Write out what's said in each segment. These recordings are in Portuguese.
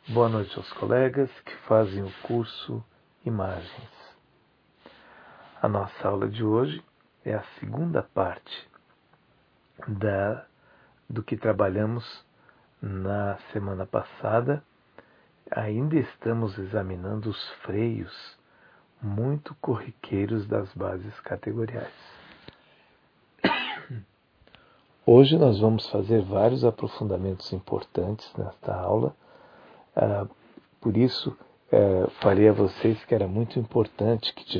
Boa noite aos colegas que fazem o curso Imagens. A nossa aula de hoje é a segunda parte do que trabalhamos na semana passada. Ainda estamos examinando os freios muito corriqueiros das bases categoriais. Hoje nós vamos fazer vários aprofundamentos importantes nesta aula. Por isso, falei a vocês que era muito importante que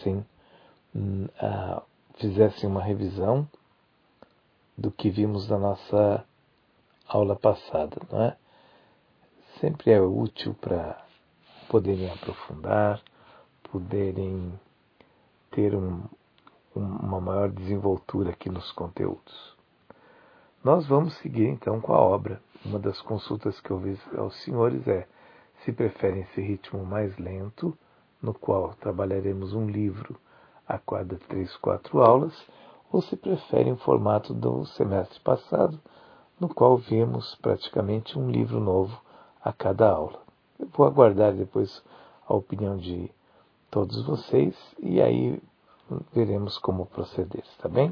fizessem uma revisão do que vimos na nossa aula passada, não é? Sempre é útil para poderem aprofundar, poderem ter uma maior desenvoltura aqui nos conteúdos. Nós vamos seguir então com a obra. Uma das consultas que eu fiz aos senhores é se preferem esse ritmo mais lento, no qual trabalharemos um livro a cada 3, 4 aulas, ou se preferem o formato do semestre passado, no qual vimos praticamente um livro novo a cada aula. Eu vou aguardar depois a opinião de todos vocês e aí veremos como proceder, tá bem?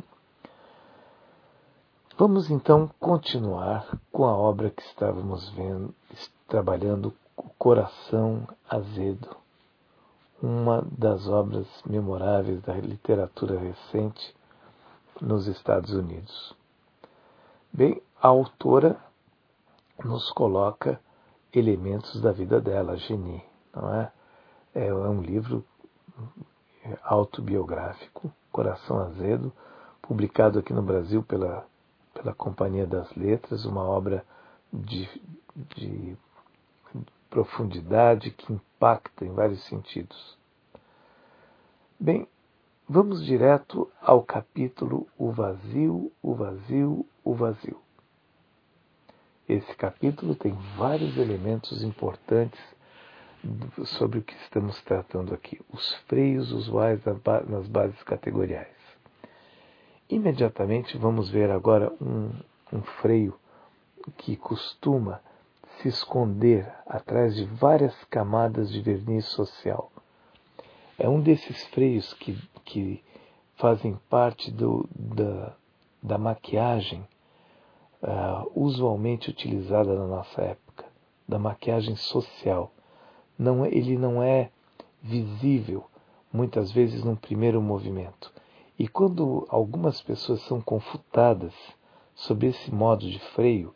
Vamos então continuar com a obra que estávamos trabalhando, O Coração Azedo, uma das obras memoráveis da literatura recente nos Estados Unidos. Bem, a autora nos coloca elementos da vida dela, Geni, não é? É um livro autobiográfico, Coração Azedo, publicado aqui no Brasil pela Companhia das Letras, uma obra de profundidade que impacta em vários sentidos. Bem, vamos direto ao capítulo O Vazio, o Vazio, o Vazio. Esse capítulo tem vários elementos importantes sobre o que estamos tratando aqui, os freios usuais nas bases categoriais. Imediatamente vamos ver agora um freio que costuma se esconder atrás de várias camadas de verniz social. É um desses freios que fazem parte da maquiagem usualmente utilizada na nossa época, da maquiagem social. Ele não é visível, muitas vezes, num primeiro movimento. E quando algumas pessoas são confutadas sob esse modo de freio,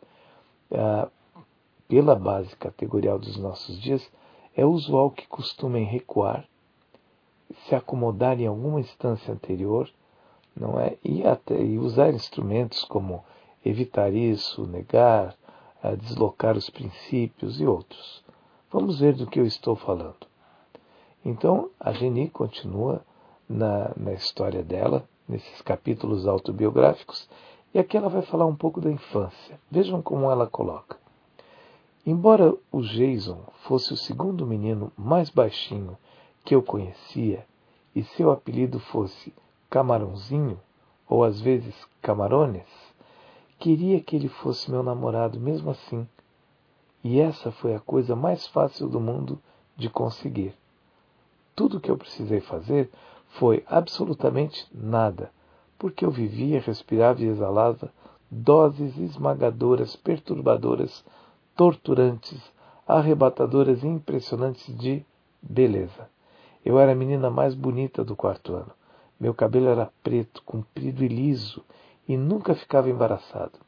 pela base categorial dos nossos dias, é usual que costumem recuar, se acomodar em alguma instância anterior, não é? E usar instrumentos como evitar isso, negar, deslocar os princípios e outros. Vamos ver do que eu estou falando. Então, a Geni continua na história dela, nesses capítulos autobiográficos, e aqui ela vai falar um pouco da infância. Vejam como ela coloca. Embora o Jason fosse o segundo menino mais baixinho que eu conhecia, e seu apelido fosse Camarãozinho, ou às vezes Camarones, queria que ele fosse meu namorado mesmo assim. E essa foi a coisa mais fácil do mundo de conseguir. Tudo o que eu precisei fazer foi absolutamente nada, porque eu vivia, respirava e exalava doses esmagadoras, perturbadoras, torturantes, arrebatadoras e impressionantes de beleza. Eu era a menina mais bonita do 4º ano. Meu cabelo era preto, comprido e liso, e nunca ficava embaraçado.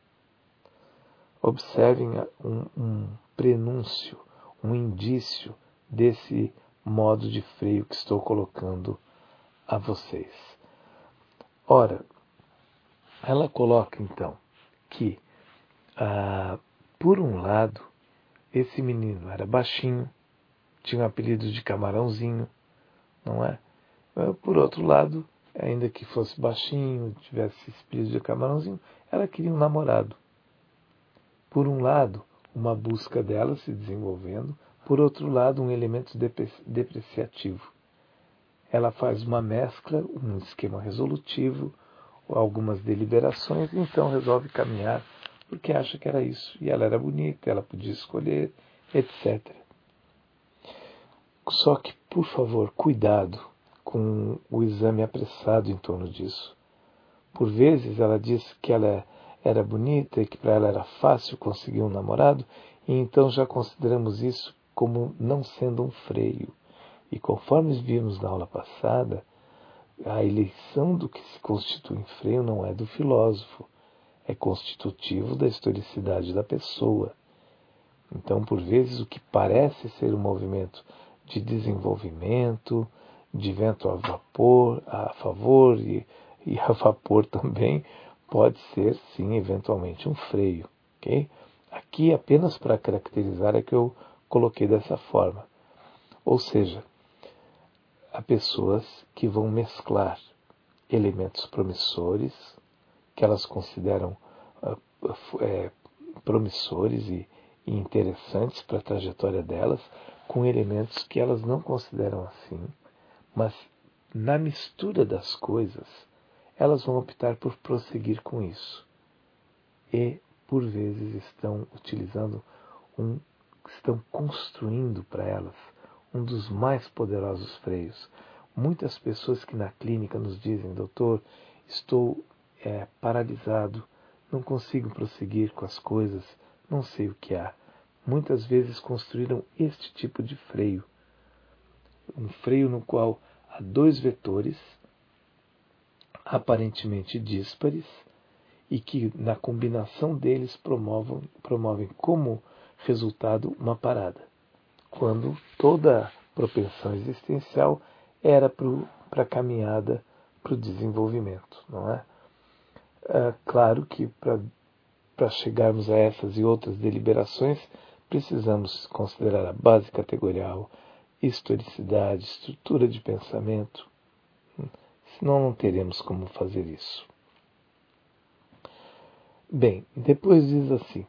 Observem um prenúncio, um indício desse modo de freio que estou colocando a vocês. Ora, ela coloca então que, por um lado, esse menino era baixinho, tinha o apelido de Camarãozinho, não é? Por outro lado, ainda que fosse baixinho, tivesse esse apelido de Camarãozinho, ela queria um namorado. Por um lado, uma busca dela se desenvolvendo, por outro lado, um elemento depreciativo. Ela faz uma mescla, um esquema resolutivo, algumas deliberações, e então resolve caminhar porque acha que era isso. E ela era bonita, ela podia escolher, etc. Só que, por favor, cuidado com o exame apressado em torno disso. Por vezes ela disse que ela era bonita e que para ela era fácil conseguir um namorado, e então já consideramos isso como não sendo um freio. E conforme vimos na aula passada, a eleição do que se constitui em freio não é do filósofo, é constitutivo da historicidade da pessoa. Então, por vezes, o que parece ser um movimento de desenvolvimento, de vento a favor e a vapor também, pode ser, sim, eventualmente um freio. Okay? Aqui, apenas para caracterizar, é que eu coloquei dessa forma. Ou seja, há pessoas que vão mesclar elementos promissores, que elas consideram promissores e interessantes para a trajetória delas, com elementos que elas não consideram assim, mas na mistura das coisas, elas vão optar por prosseguir com isso. E, por vezes, estão construindo para elas um dos mais poderosos freios. Muitas pessoas que na clínica nos dizem: doutor, estou paralisado, não consigo prosseguir com as coisas, não sei o que há. Muitas vezes construíram este tipo de freio. Um freio no qual há dois vetores aparentemente díspares e que na combinação deles promovem como resultado uma parada, quando toda a propensão existencial era para a caminhada para o desenvolvimento, não é? Claro que para chegarmos a essas e outras deliberações, precisamos considerar a base categorial, historicidade, estrutura de pensamento, senão não teremos como fazer isso. Bem, depois diz assim: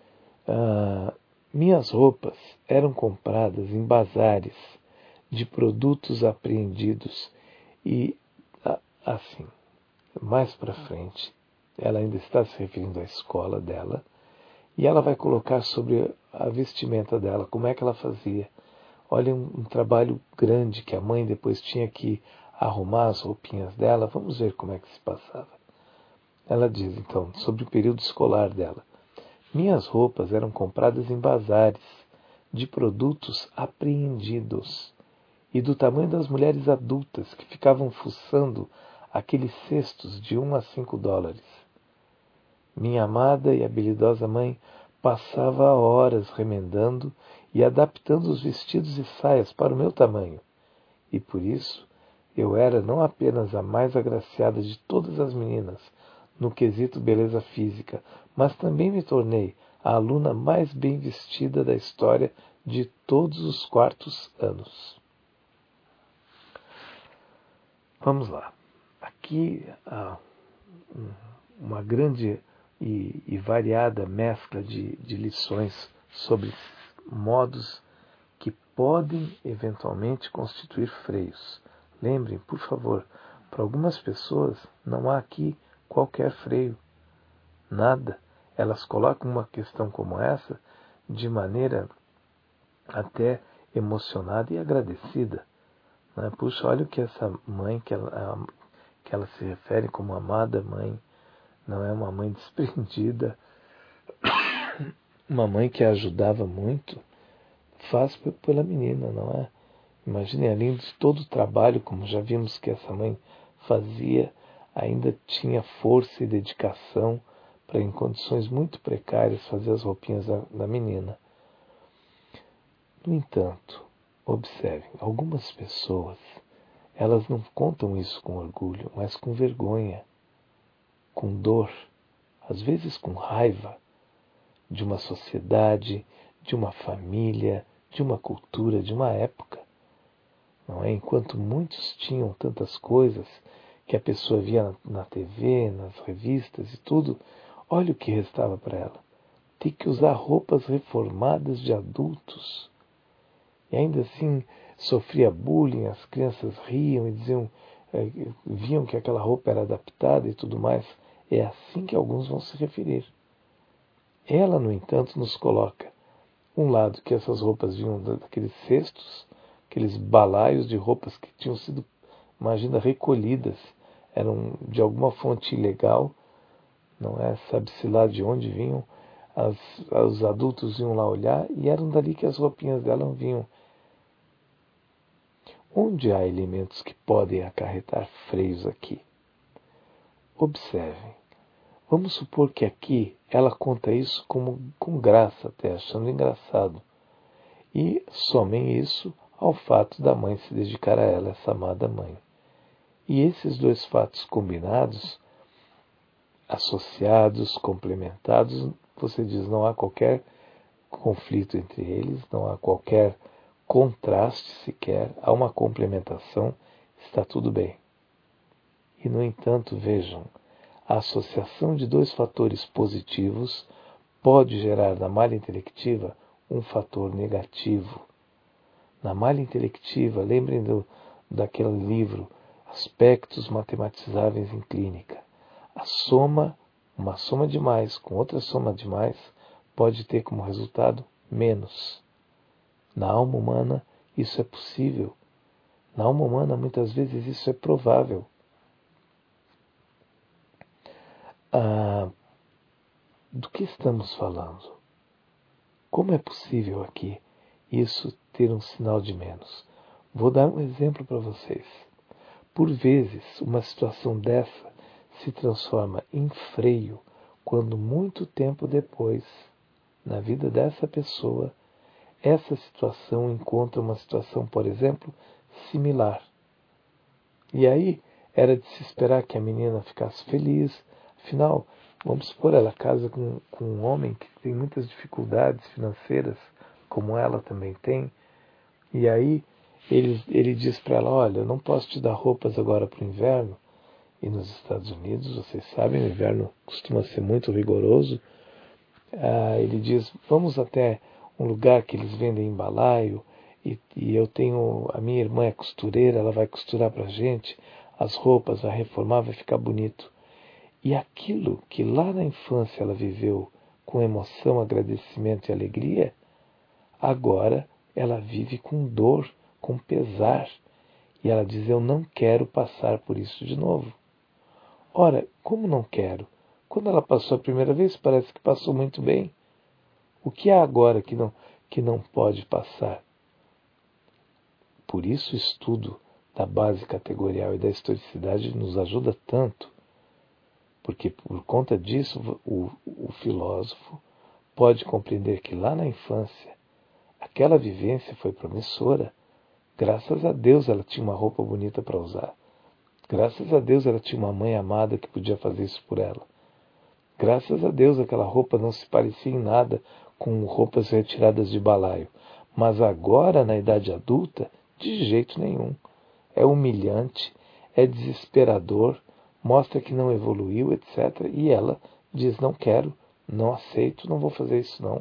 minhas roupas eram compradas em bazares de produtos apreendidos e, assim, mais para frente, ela ainda está se referindo à escola dela, e ela vai colocar sobre a vestimenta dela, como é que ela fazia. Olha, um trabalho grande que a mãe depois tinha que arrumar as roupinhas dela. Vamos ver como é que se passava. Ela diz, então, sobre o período escolar dela: minhas roupas eram compradas em bazares de produtos apreendidos e do tamanho das mulheres adultas que ficavam fuçando aqueles cestos de $1 a $5. Minha amada e habilidosa mãe passava horas remendando e adaptando os vestidos e saias para o meu tamanho, e por isso eu era não apenas a mais agraciada de todas as meninas no quesito beleza física, mas também me tornei a aluna mais bem vestida da história de todos os quartos anos. Vamos lá. Aqui há uma grande e variada mescla de lições sobre modos que podem eventualmente constituir freios. Lembrem, por favor, para algumas pessoas não há aqui qualquer freio, nada. Elas colocam uma questão como essa de maneira até emocionada e agradecida. Né? Puxa, olha o que essa mãe, que ela se refere como amada mãe, não é uma mãe desprendida, uma mãe que a ajudava muito, faz pela menina, não é? Imagine, além de todo o trabalho, como já vimos que essa mãe fazia, ainda tinha força e dedicação para, em condições muito precárias, fazer as roupinhas da menina. No entanto, observem, algumas pessoas, elas não contam isso com orgulho, mas com vergonha, com dor, às vezes com raiva de uma sociedade, de uma família, de uma cultura, de uma época. Não é? Enquanto muitos tinham tantas coisas que a pessoa via na TV, nas revistas e tudo, olha o que restava para ela. Ter que usar roupas reformadas de adultos. E ainda assim sofria bullying, as crianças riam e viam que aquela roupa era adaptada e tudo mais. É assim que alguns vão se referir. Ela, no entanto, nos coloca: Um lado que essas roupas vinham daqueles cestos, aqueles balaios de roupas que tinham sido, imagina, recolhidas, eram de alguma fonte ilegal, não é? Sabe-se lá de onde vinham, os adultos iam lá olhar e eram dali que as roupinhas dela vinham. Onde há elementos que podem acarretar freios aqui? Observem. Vamos supor que aqui ela conta isso com graça até, achando engraçado. E somem isso ao fato da mãe se dedicar a ela, essa amada mãe. E esses dois fatos combinados, associados, complementados, você diz, não há qualquer conflito entre eles, não há qualquer contraste sequer, há uma complementação, está tudo bem. E, no entanto, vejam, a associação de dois fatores positivos pode gerar na malha intelectiva um fator negativo. Na malha intelectiva, lembrem daquele livro, Aspectos Matematizáveis em Clínica. A soma, uma soma de mais com outra soma de mais, pode ter como resultado menos. Na alma humana, isso é possível. Na alma humana, muitas vezes, isso é provável. Do que estamos falando? Como é possível aqui isso ter um sinal de menos? Vou dar um exemplo para vocês. Por vezes, uma situação dessa se transforma em freio quando muito tempo depois, na vida dessa pessoa, essa situação encontra uma situação, por exemplo, similar. E aí era de se esperar que a menina ficasse feliz. Afinal, vamos supor, ela casa com um homem que tem muitas dificuldades financeiras, como ela também tem. E aí ele diz para ela, olha, eu não posso te dar roupas agora para o inverno. E nos Estados Unidos, vocês sabem, o inverno costuma ser muito rigoroso. Ele diz, vamos até um lugar que eles vendem em balaio, e eu tenho, a minha irmã é costureira, ela vai costurar para a gente as roupas, vai reformar, vai ficar bonito. E aquilo que lá na infância ela viveu com emoção, agradecimento e alegria, agora ela vive com dor, com pesar. E ela diz, eu não quero passar por isso de novo. Ora, como não quero? Quando ela passou a primeira vez, parece que passou muito bem. O que há agora que não pode passar? Por isso o estudo da base categorial e da historicidade nos ajuda tanto, porque por conta disso o filósofo pode compreender que lá na infância aquela vivência foi promissora. Graças a Deus ela tinha uma roupa bonita para usar. Graças a Deus ela tinha uma mãe amada que podia fazer isso por ela. Graças a Deus aquela roupa não se parecia em nada com roupas retiradas de balaio. Mas agora, na idade adulta, de jeito nenhum. É humilhante, é desesperador, mostra que não evoluiu, etc. E ela diz, não quero, não aceito, não vou fazer isso não.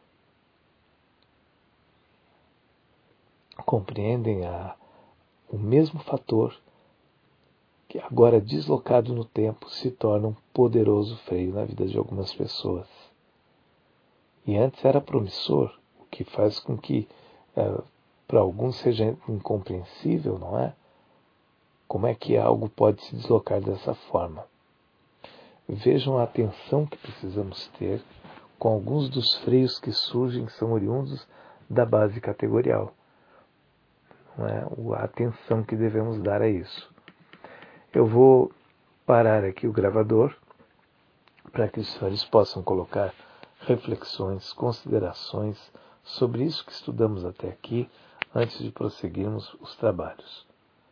Compreendem o mesmo fator que agora deslocado no tempo se torna um poderoso freio na vida de algumas pessoas. E antes era promissor, o que faz com que para alguns seja incompreensível, não é? Como é que algo pode se deslocar dessa forma? Vejam a atenção que precisamos ter com alguns dos freios que surgem, que são oriundos da base categorial. Não é? A atenção que devemos dar a isso. Eu vou parar aqui o gravador para que os senhores possam colocar reflexões, considerações sobre isso que estudamos até aqui, antes de prosseguirmos os trabalhos.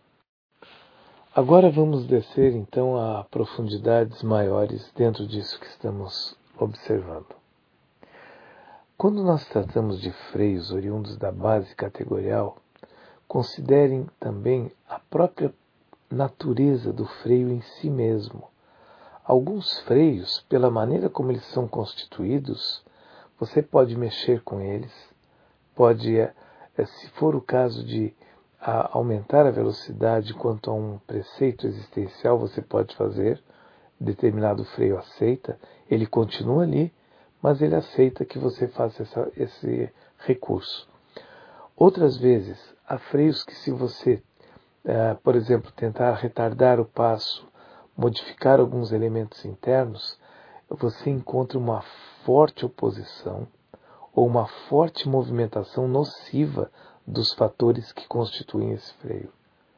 Agora vamos descer então a profundidades maiores dentro disso que estamos observando. Quando nós tratamos de freios oriundos da base categorial, considerem também a própria natureza do freio em si mesmo. Alguns freios, pela maneira como eles são constituídos, você pode mexer com eles, pode, se for o caso de aumentar a velocidade quanto a um preceito existencial, você pode fazer, determinado freio aceita, ele continua ali, mas ele aceita que você faça esse recurso. Outras vezes, há freios que se você, por exemplo, tentar retardar o passo, modificar alguns elementos internos, você encontra uma forte oposição ou uma forte movimentação nociva dos fatores que constituem esse freio.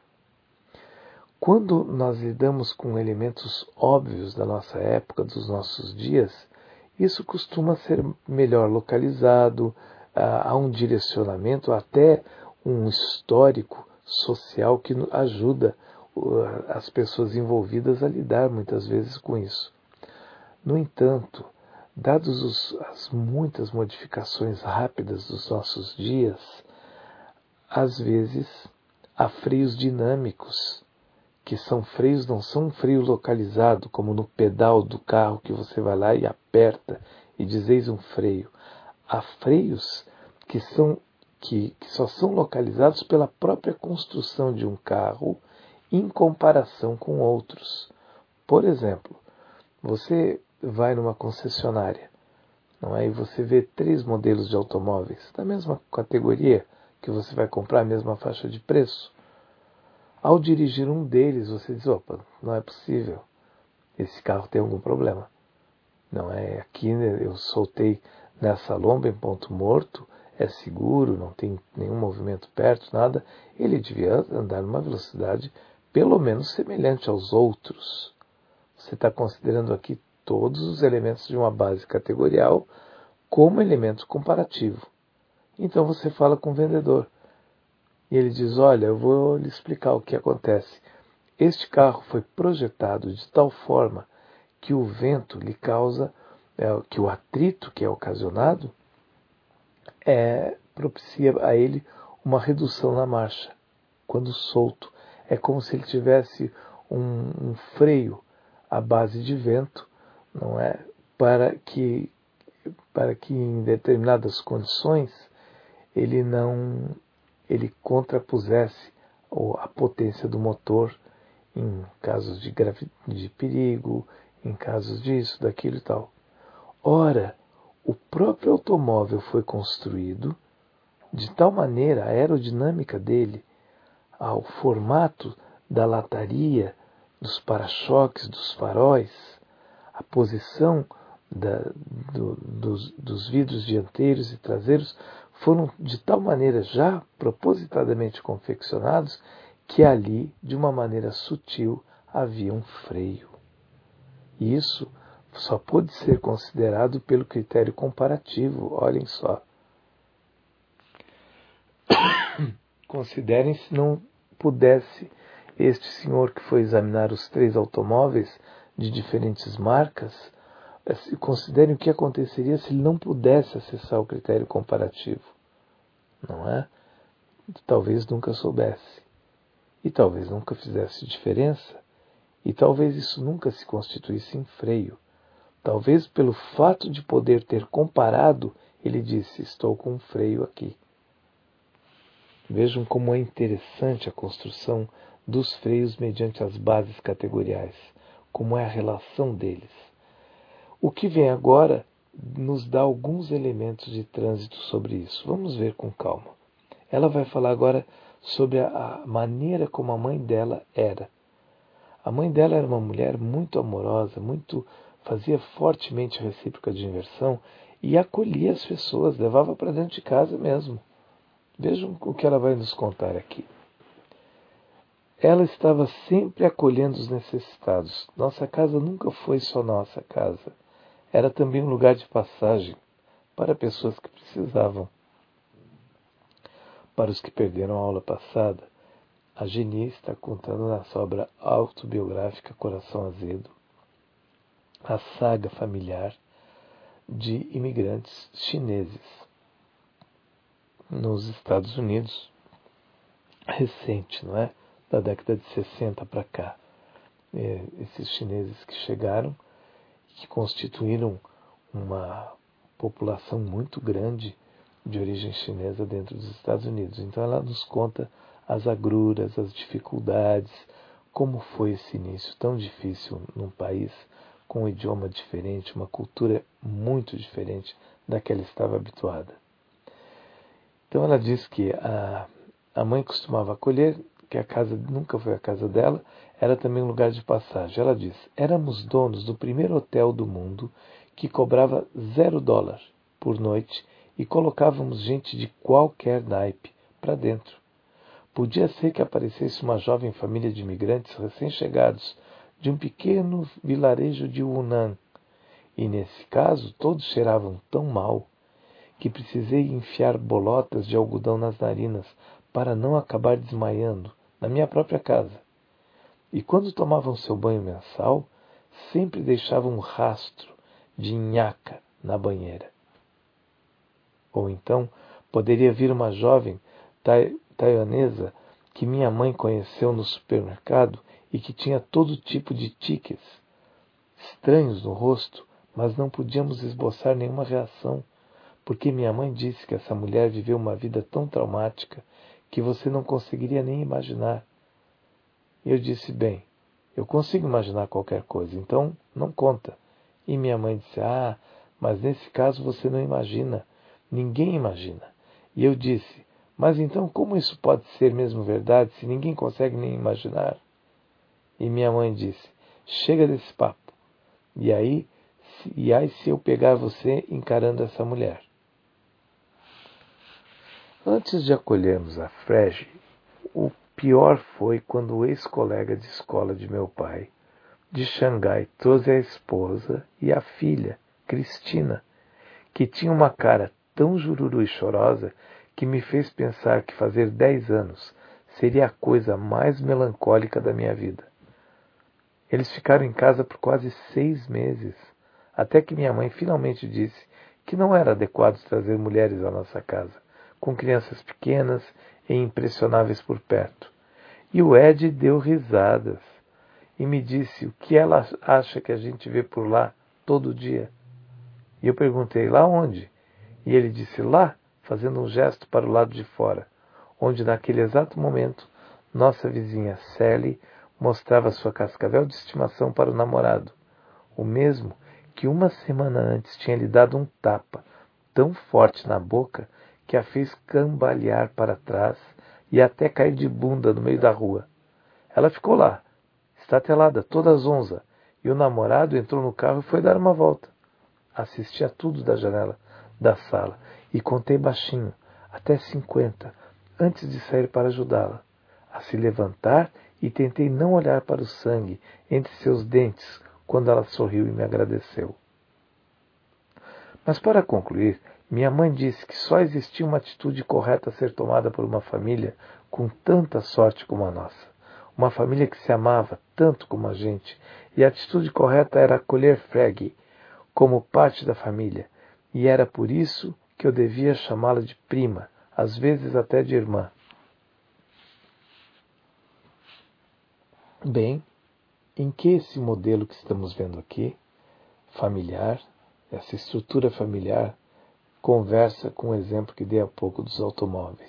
Quando nós lidamos com elementos óbvios da nossa época, dos nossos dias, isso costuma ser melhor localizado, há um direcionamento, até um histórico social que ajuda as pessoas envolvidas a lidar muitas vezes com isso. No entanto, dados as muitas modificações rápidas dos nossos dias, às vezes há freios dinâmicos, que são freios, não são um freio localizado, como no pedal do carro que você vai lá e aperta e diz eis um freio. Há freios que só são localizados pela própria construção de um carro em comparação com outros. Por exemplo, você vai numa concessionária, não é? E você vê 3 modelos de automóveis da mesma categoria que você vai comprar, a mesma faixa de preço. Ao dirigir um deles, você diz, opa, não é possível, esse carro tem algum problema. Não é aqui, eu soltei nessa lomba em ponto morto, é seguro, não tem nenhum movimento perto, nada. Ele devia andar numa velocidade pelo menos semelhante aos outros. Você está considerando aqui todos os elementos de uma base categorial como elemento comparativo. Então você fala com o vendedor. E ele diz, olha, eu vou lhe explicar o que acontece. Este carro foi projetado de tal forma que o vento lhe causa, que o atrito que é ocasionado, propicia a ele uma redução na marcha, quando solto. É como se ele tivesse um freio à base de vento, não é? Para que em determinadas condições ele contrapusesse a potência do motor em casos de perigo, em casos disso, daquilo e tal. Ora, o próprio automóvel foi construído de tal maneira, a aerodinâmica dele, ao formato da lataria, dos para-choques, dos faróis, a posição dos vidros dianteiros e traseiros foram de tal maneira já propositadamente confeccionados que ali, de uma maneira sutil, havia um freio. E isso só pôde ser considerado pelo critério comparativo, olhem só. Considerem se não pudesse este senhor que foi examinar os 3 automóveis de diferentes marcas, considerem o que aconteceria se ele não pudesse acessar o critério comparativo. Não é? Talvez nunca soubesse. E talvez nunca fizesse diferença. E talvez isso nunca se constituísse em freio. Talvez pelo fato de poder ter comparado, ele disse, estou com um freio aqui. Vejam como é interessante a construção dos freios mediante as bases categoriais, como é a relação deles. O que vem agora nos dá alguns elementos de trânsito sobre isso. Vamos ver com calma. Ela vai falar agora sobre a maneira como a mãe dela era. A mãe dela era uma mulher muito amorosa, fazia fortemente recíproca de inversão e acolhia as pessoas, levava para dentro de casa mesmo. Vejam o que ela vai nos contar aqui. Ela estava sempre acolhendo os necessitados. Nossa casa nunca foi só nossa casa. Era também um lugar de passagem para pessoas que precisavam. Para os que perderam a aula passada, a Geni está contando na sua obra autobiográfica Coração Azedo a saga familiar de imigrantes chineses nos Estados Unidos, recente, não é? Da década de 60 para cá. Esses chineses que chegaram, que constituíram uma população muito grande de origem chinesa dentro dos Estados Unidos. Então ela nos conta as agruras, as dificuldades, como foi esse início tão difícil num país com um idioma diferente, uma cultura muito diferente da que ela estava habituada. Então ela diz que a mãe costumava acolher, que a casa nunca foi a casa dela, era também um lugar de passagem. Ela diz: éramos donos do primeiro hotel do mundo que cobrava $0 por noite e colocávamos gente de qualquer naipe para dentro. Podia ser que aparecesse uma jovem família de imigrantes recém-chegados de um pequeno vilarejo de Yunnan, e nesse caso todos cheiravam tão mal que precisei enfiar bolotas de algodão nas narinas para não acabar desmaiando na minha própria casa. E quando tomavam seu banho mensal, sempre deixavam um rastro de nhaca na banheira. Ou então, poderia vir uma jovem taiwanesa que minha mãe conheceu no supermercado e que tinha todo tipo de tiques estranhos no rosto, mas não podíamos esboçar nenhuma reação, porque minha mãe disse que essa mulher viveu uma vida tão traumática que você não conseguiria nem imaginar. E eu disse: bem, eu consigo imaginar qualquer coisa, então não conta. E minha mãe disse: mas nesse caso você não imagina. Ninguém imagina. E eu disse: mas então como isso pode ser mesmo verdade se ninguém consegue nem imaginar? E minha mãe disse: chega desse papo. E aí se eu pegar você encarando essa mulher? Antes de acolhermos a Frege, o pior foi quando o ex-colega de escola de meu pai, de Xangai, trouxe a esposa e a filha, Cristina, que tinha uma cara tão jururu e chorosa que me fez pensar que fazer 10 anos seria a coisa mais melancólica da minha vida. Eles ficaram em casa por quase 6 meses, até que minha mãe finalmente disse que não era adequado trazer mulheres à nossa casa, com crianças pequenas e impressionáveis por perto. E o Ed deu risadas e me disse o que ela acha que a gente vê por lá todo dia. E eu perguntei: lá onde? E ele disse: lá, fazendo um gesto para o lado de fora, onde naquele exato momento nossa vizinha Sally mostrava sua cascavel de estimação para o namorado, o mesmo que uma semana antes tinha lhe dado um tapa tão forte na boca que a fez cambalear para trás e até cair de bunda no meio da rua. Ela ficou lá, estatelada, toda zonza, e o namorado entrou no carro e foi dar uma volta. Assisti a tudo da janela da sala e contei baixinho, até 50, antes de sair para ajudá-la a se levantar, e tentei não olhar para o sangue entre seus dentes quando ela sorriu e me agradeceu. Mas para concluir, minha mãe disse que só existia uma atitude correta a ser tomada por uma família com tanta sorte como a nossa. Uma família que se amava tanto como a gente, e a atitude correta era acolher Frege como parte da família, e era por isso que eu devia chamá-la de prima, às vezes até de irmã. Bem, em que esse modelo que estamos vendo aqui, familiar, essa estrutura familiar, conversa com o exemplo que dei há pouco dos automóveis.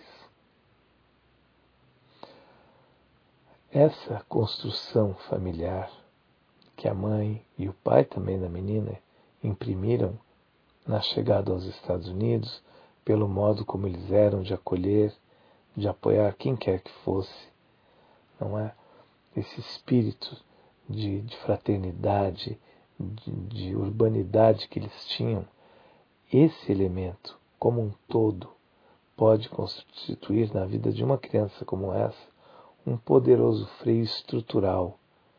Essa construção familiar que a mãe e o pai também da menina imprimiram na chegada aos Estados Unidos, pelo modo como eles eram de acolher, de apoiar quem quer que fosse, não é? Esse espírito de fraternidade, de urbanidade que eles tinham, esse elemento, como um todo, pode constituir na vida de uma criança como essa um poderoso freio estrutural,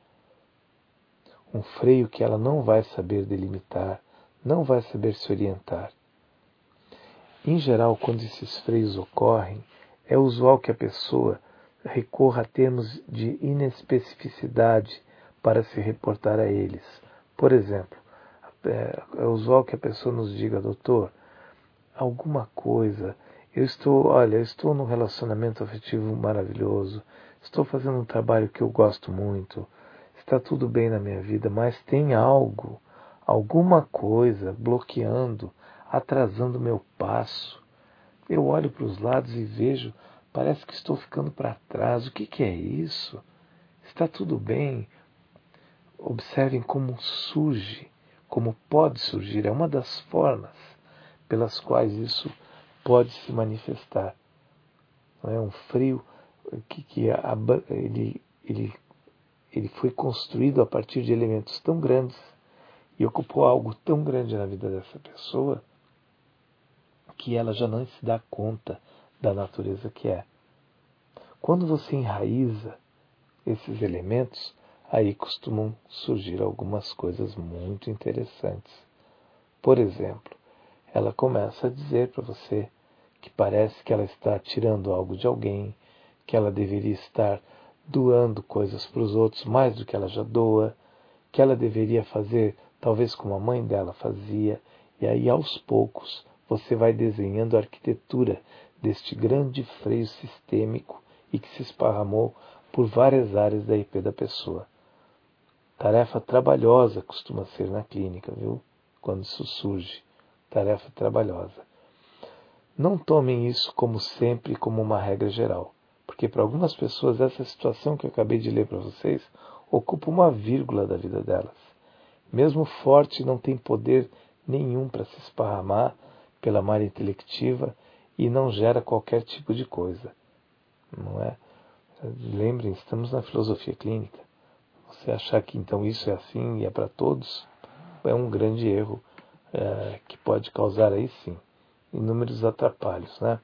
um freio que ela não vai saber delimitar, não vai saber se orientar. Em geral, quando esses freios ocorrem, é usual que a pessoa recorra a termos de inespecificidade para se reportar a eles. Por exemplo, é usual que a pessoa nos diga: doutor, alguma coisa, eu estou num relacionamento afetivo maravilhoso, estou fazendo um trabalho que eu gosto muito, está tudo bem na minha vida, mas tem algo, alguma coisa bloqueando, atrasando o meu passo. Eu olho para os lados e vejo, parece que estou ficando para trás. O que é isso? Está tudo bem? observem como surge, como pode surgir, é uma das formas pelas quais isso pode se manifestar. Não é um frio ele foi construído a partir de elementos tão grandes e ocupou algo tão grande na vida dessa pessoa que ela já não se dá conta da natureza que é. Quando você enraiza esses elementos, aí costumam surgir algumas coisas muito interessantes. Por exemplo, ela começa a dizer para você que parece que ela está tirando algo de alguém, que ela deveria estar doando coisas para os outros mais do que ela já doa, que ela deveria fazer talvez como a mãe dela fazia, e aí aos poucos você vai desenhando a arquitetura deste grande freio sistêmico e que se esparramou por várias áreas da IP da pessoa. Tarefa trabalhosa costuma ser na clínica, viu? Quando isso surge. Tarefa trabalhosa. Não tomem isso como sempre, como uma regra geral, porque para algumas pessoas essa situação que eu acabei de ler para vocês ocupa uma vírgula da vida delas. Mesmo forte não tem poder nenhum para se esparramar pela malha intelectiva e não gera qualquer tipo de coisa. Não é? Lembrem, estamos na filosofia clínica. Você achar que então isso é assim e é para todos é um grande erro que pode causar aí sim inúmeros atrapalhos, né?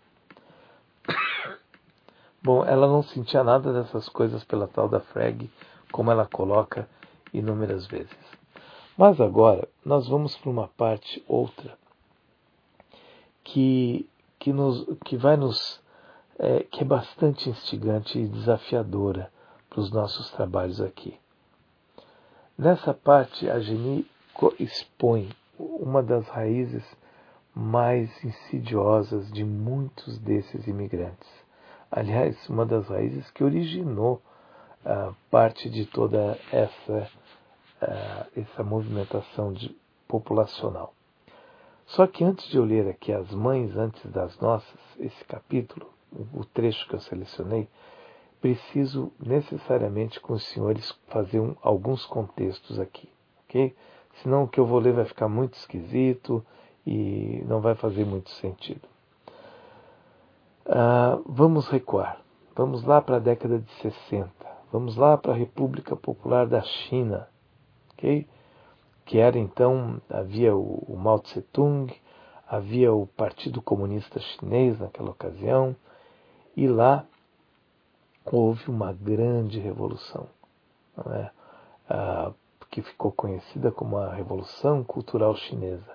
Bom, ela não sentia nada dessas coisas pela tal da Frege, como ela coloca inúmeras vezes. Mas agora nós vamos para uma parte outra que é bastante instigante e desafiadora para os nossos trabalhos aqui. Nessa parte, a Geni expõe uma das raízes mais insidiosas de muitos desses imigrantes. Aliás, uma das raízes que originou parte de toda essa movimentação populacional. Só que antes de eu ler aqui As Mães Antes das Nossas, esse capítulo, o trecho que eu selecionei, preciso necessariamente com os senhores fazer alguns contextos aqui, ok? Senão o que eu vou ler vai ficar muito esquisito e não vai fazer muito sentido. Vamos recuar. Vamos lá para a década de 60. Vamos lá para a República Popular da China, ok? Que era então, havia o Mao Tse-tung, havia o Partido Comunista Chinês naquela ocasião, e lá houve uma grande revolução, não é? Que ficou conhecida como a Revolução Cultural Chinesa.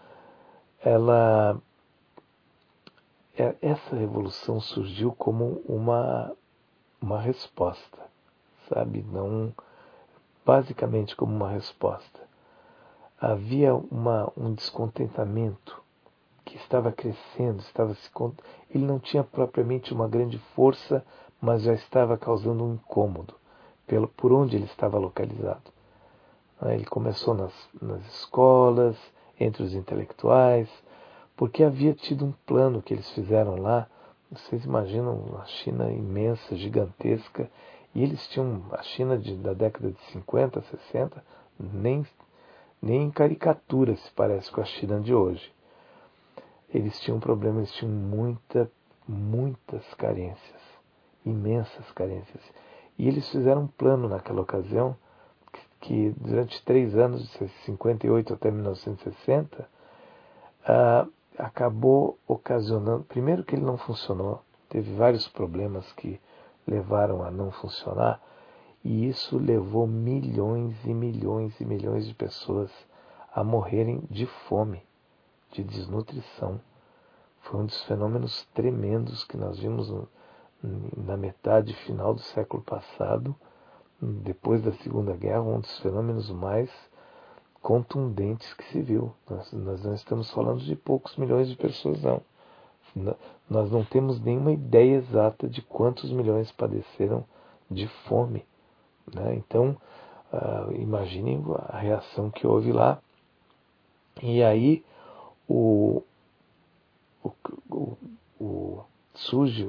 Essa revolução surgiu como uma resposta, sabe? Não, basicamente como uma resposta. Havia um descontentamento que estava crescendo, ele não tinha propriamente uma grande força, mas já estava causando um incômodo por onde ele estava localizado. Ele começou nas escolas, entre os intelectuais, porque havia tido um plano que eles fizeram lá. Vocês imaginam uma China imensa, gigantesca, e eles tinham a China da década de 50, 60, nem em caricatura se parece com a China de hoje. Eles tinham problemas, eles tinham muitas carências, imensas carências. E eles fizeram um plano naquela ocasião que durante 3 anos, de 58 até 1960, acabou ocasionando, primeiro que ele não funcionou, teve vários problemas que levaram a não funcionar, e isso levou milhões e milhões e milhões de pessoas a morrerem de fome, de desnutrição. Foi um dos fenômenos tremendos que nós vimos na metade final do século passado, depois da Segunda Guerra, um dos fenômenos mais contundentes que se viu. Nós não estamos falando de poucos milhões de pessoas, não. Nós não temos nenhuma ideia exata de quantos milhões padeceram de fome, né? Então, imaginem a reação que houve lá. E aí surge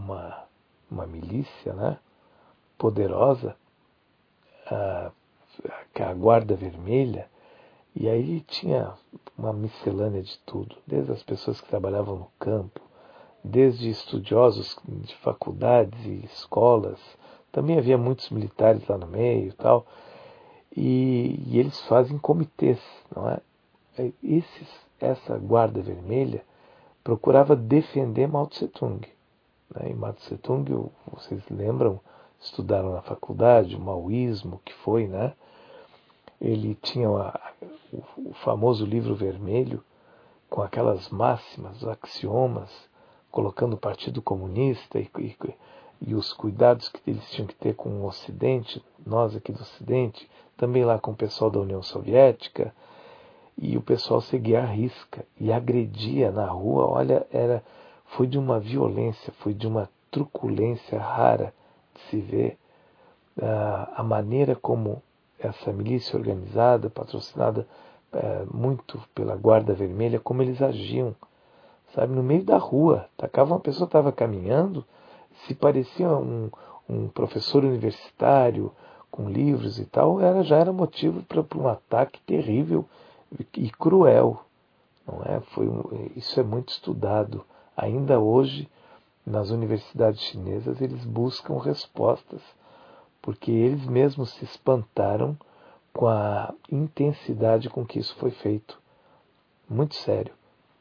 uma milícia, né, poderosa, que é a Guarda Vermelha, e aí tinha uma miscelânea de tudo, desde as pessoas que trabalhavam no campo, desde estudiosos de faculdades e escolas, também havia muitos militares lá no meio e tal, e eles fazem comitês, não é? Essa Guarda Vermelha procurava defender Mao Tse-tung. Né? E Mao Tse-tung, vocês lembram, estudaram na faculdade, o maoísmo que foi, né? Ele tinha o famoso livro vermelho, com aquelas máximas, axiomas, colocando o Partido Comunista e os cuidados que eles tinham que ter com o Ocidente, nós aqui do Ocidente, também lá com o pessoal da União Soviética, e o pessoal seguia à risca e agredia na rua. Olha, foi de uma violência, foi de uma truculência rara de se ver. A maneira como essa milícia organizada, patrocinada muito pela Guarda Vermelha, como eles agiam, sabe, no meio da rua. Tacava uma pessoa, estava caminhando, se parecia um professor universitário com livros e tal, já era motivo para um ataque terrível e cruel. Não é? Isso é muito estudado. Ainda hoje, nas universidades chinesas, eles buscam respostas, porque eles mesmos se espantaram com a intensidade com que isso foi feito. Muito sério.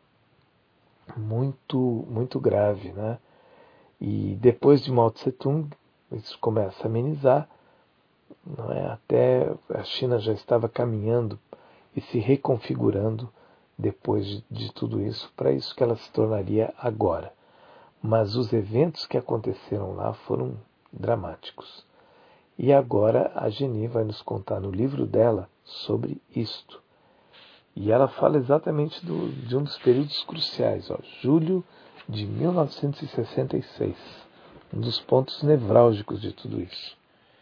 Muito, muito grave, né? E depois de Mao Tse-tung, isso começa a amenizar, não é? Até a China já estava caminhando e se reconfigurando depois de tudo isso, para isso que ela se tornaria agora. Mas os eventos que aconteceram lá foram dramáticos. E agora a Geni vai nos contar no livro dela sobre isto. E ela fala exatamente de um dos períodos cruciais, julho de 1966, um dos pontos nevrálgicos de tudo isso.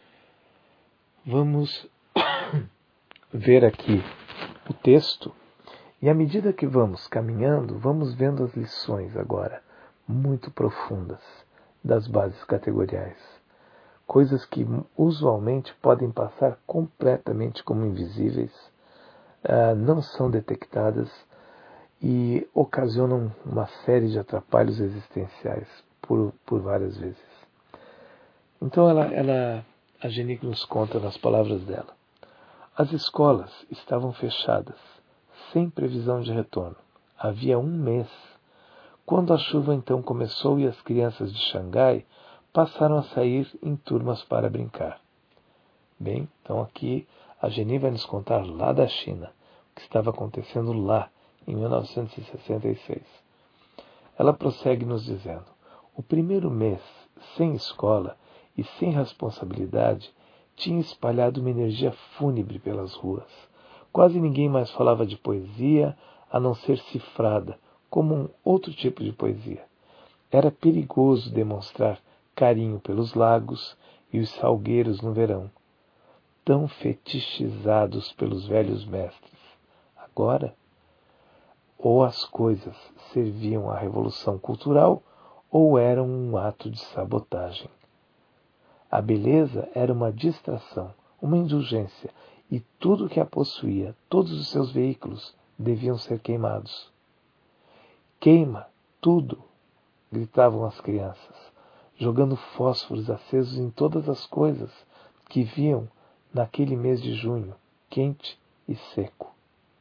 Vamos ver aqui o texto, e à medida que vamos caminhando, vamos vendo as lições agora, muito profundas, das bases categoriais. Coisas que usualmente podem passar completamente como invisíveis, não são detectadas e ocasionam uma série de atrapalhos existenciais por várias vezes. Então a Geni nos conta nas palavras dela. As escolas estavam fechadas, sem previsão de retorno. Havia um mês. Quando a chuva então começou e as crianças de Xangai passaram a sair em turmas para brincar. Bem, então aqui a Geni vai nos contar lá da China, o que estava acontecendo lá, em 1966. Ela prossegue nos dizendo: o primeiro mês, sem escola e sem responsabilidade, tinha espalhado uma energia fúnebre pelas ruas. Quase ninguém mais falava de poesia, a não ser cifrada, como um outro tipo de poesia. Era perigoso demonstrar carinho pelos lagos e os salgueiros no verão, tão fetichizados pelos velhos mestres. Agora, ou as coisas serviam à revolução cultural, ou eram um ato de sabotagem. A beleza era uma distração, uma indulgência, e tudo o que a possuía, todos os seus veículos, deviam ser queimados. Queima tudo! Gritavam as crianças, jogando fósforos acesos em todas as coisas que viam naquele mês de junho, quente e seco.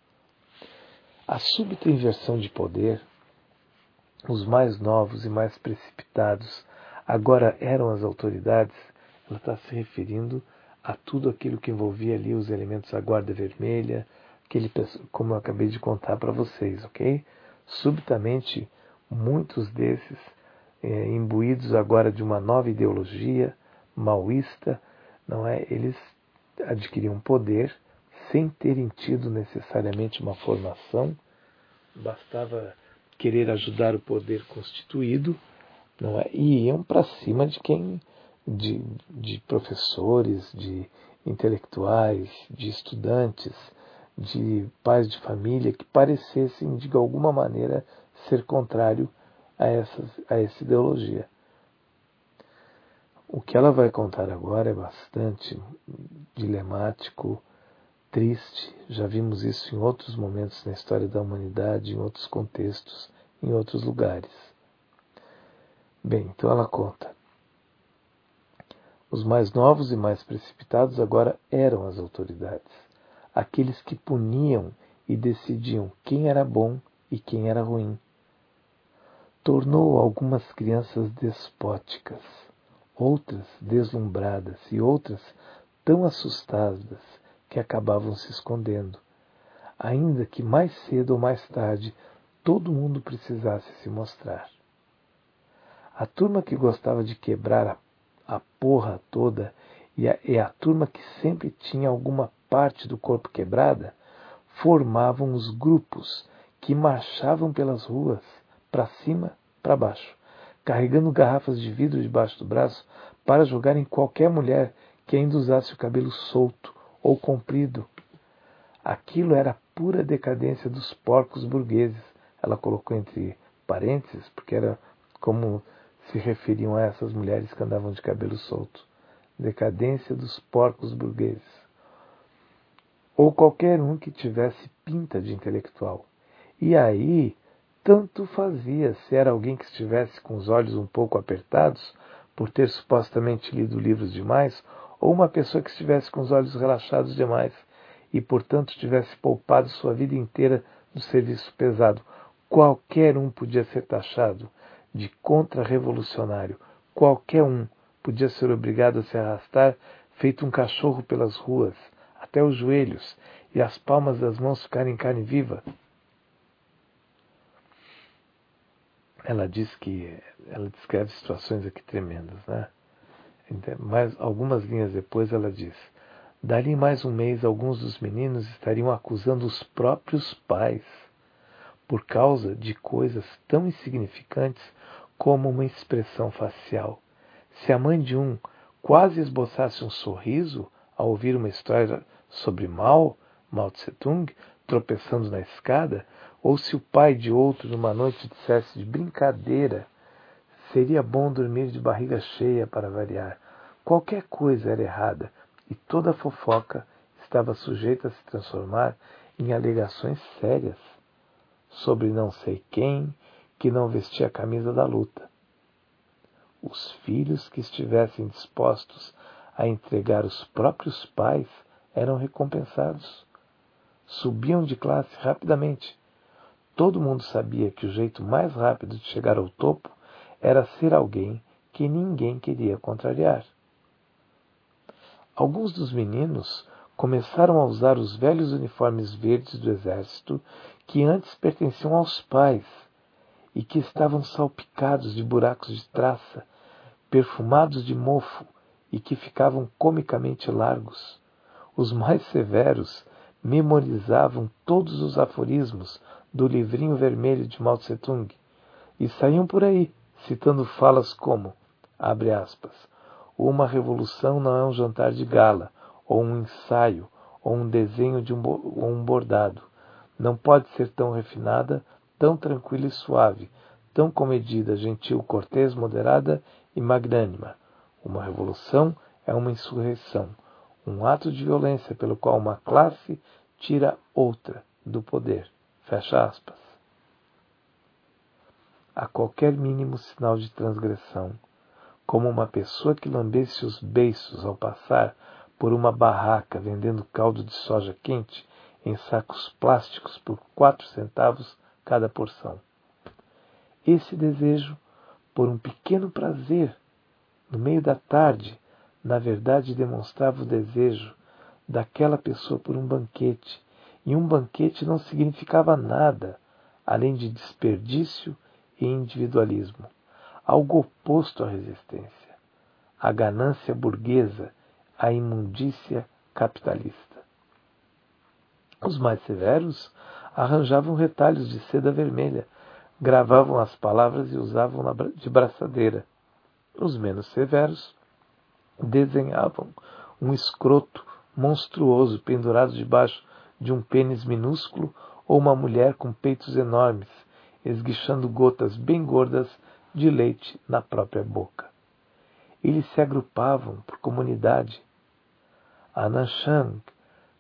A súbita inversão de poder, os mais novos e mais precipitados agora eram as autoridades. Ela está se referindo a tudo aquilo que envolvia ali os elementos da Guarda Vermelha, como eu acabei de contar para vocês, ok? Subitamente, muitos desses, imbuídos agora de uma nova ideologia maoísta, não é? Eles adquiriam poder sem terem tido necessariamente uma formação, bastava querer ajudar o poder constituído, não é? E iam para cima de professores, de intelectuais, de estudantes, de pais de família que parecessem de alguma maneira ser contrário a essa ideologia. O que ela vai contar agora é bastante dilemático, triste. Já vimos isso em outros momentos na história da humanidade, em outros contextos, em outros lugares. Bem, então ela conta. Os mais novos e mais precipitados agora eram as autoridades, aqueles que puniam e decidiam quem era bom e quem era ruim. Tornou algumas crianças despóticas, outras deslumbradas e outras tão assustadas que acabavam se escondendo, ainda que mais cedo ou mais tarde todo mundo precisasse se mostrar. A turma que gostava de quebrar a porra toda e a turma que sempre tinha alguma parte do corpo quebrada formavam os grupos que marchavam pelas ruas, para cima, para baixo, carregando garrafas de vidro debaixo do braço para jogar em qualquer mulher que ainda usasse o cabelo solto ou comprido. Aquilo era a pura decadência dos porcos burgueses. Ela colocou entre parênteses, porque era como se referiam a essas mulheres que andavam de cabelo solto. Decadência dos porcos burgueses. Ou qualquer um que tivesse pinta de intelectual. E aí, tanto fazia se era alguém que estivesse com os olhos um pouco apertados, por ter supostamente lido livros demais, ou uma pessoa que estivesse com os olhos relaxados demais, e portanto tivesse poupado sua vida inteira do serviço pesado. Qualquer um podia ser taxado de contra-revolucionário. Qualquer um podia ser obrigado a se arrastar feito um cachorro pelas ruas, até os joelhos, e as palmas das mãos ficarem em carne viva. Ela descreve situações aqui tremendas, né? Mas algumas linhas depois ela diz: dali mais um mês alguns dos meninos estariam acusando os próprios pais por causa de coisas tão insignificantes como uma expressão facial. Se a mãe de um quase esboçasse um sorriso ao ouvir uma história sobre Mao Tse-tung, tropeçando na escada, ou se o pai de outro numa noite dissesse de brincadeira: seria bom dormir de barriga cheia para variar. Qualquer coisa era errada e toda a fofoca estava sujeita a se transformar em alegações sérias sobre não sei quem que não vestia a camisa da luta. Os filhos que estivessem dispostos a entregar os próprios pais eram recompensados. Subiam de classe rapidamente. Todo mundo sabia que o jeito mais rápido de chegar ao topo era ser alguém que ninguém queria contrariar. Alguns dos meninos começaram a usar os velhos uniformes verdes do exército que antes pertenciam aos pais e que estavam salpicados de buracos de traça, perfumados de mofo e que ficavam comicamente largos. Os mais severos memorizavam todos os aforismos do livrinho vermelho de Mao Tse-tung e saíam por aí, citando falas como, abre aspas, uma revolução não é um jantar de gala, ou um ensaio, ou um desenho ou um bordado. Não pode ser tão refinada, tão tranquila e suave, tão comedida, gentil, cortês, moderada e magnânima. Uma revolução é uma insurreição, um ato de violência pelo qual uma classe tira outra do poder. Fecha aspas. A qualquer mínimo sinal de transgressão, como uma pessoa que lambesse os beiços ao passar por uma barraca vendendo caldo de soja quente em sacos plásticos por 4 centavos cada porção. Esse desejo por um pequeno prazer no meio da tarde, na verdade demonstrava o desejo daquela pessoa por um banquete, e um banquete não significava nada além de desperdício e individualismo, algo oposto à resistência, à ganância burguesa, à imundícia capitalista. Os mais severos arranjavam retalhos de seda vermelha, gravavam as palavras e usavam de braçadeira. Os menos severos desenhavam um escroto monstruoso pendurado debaixo de um pênis minúsculo ou uma mulher com peitos enormes, esguichando gotas bem gordas de leite na própria boca. Eles se agrupavam por comunidade. A Nanchang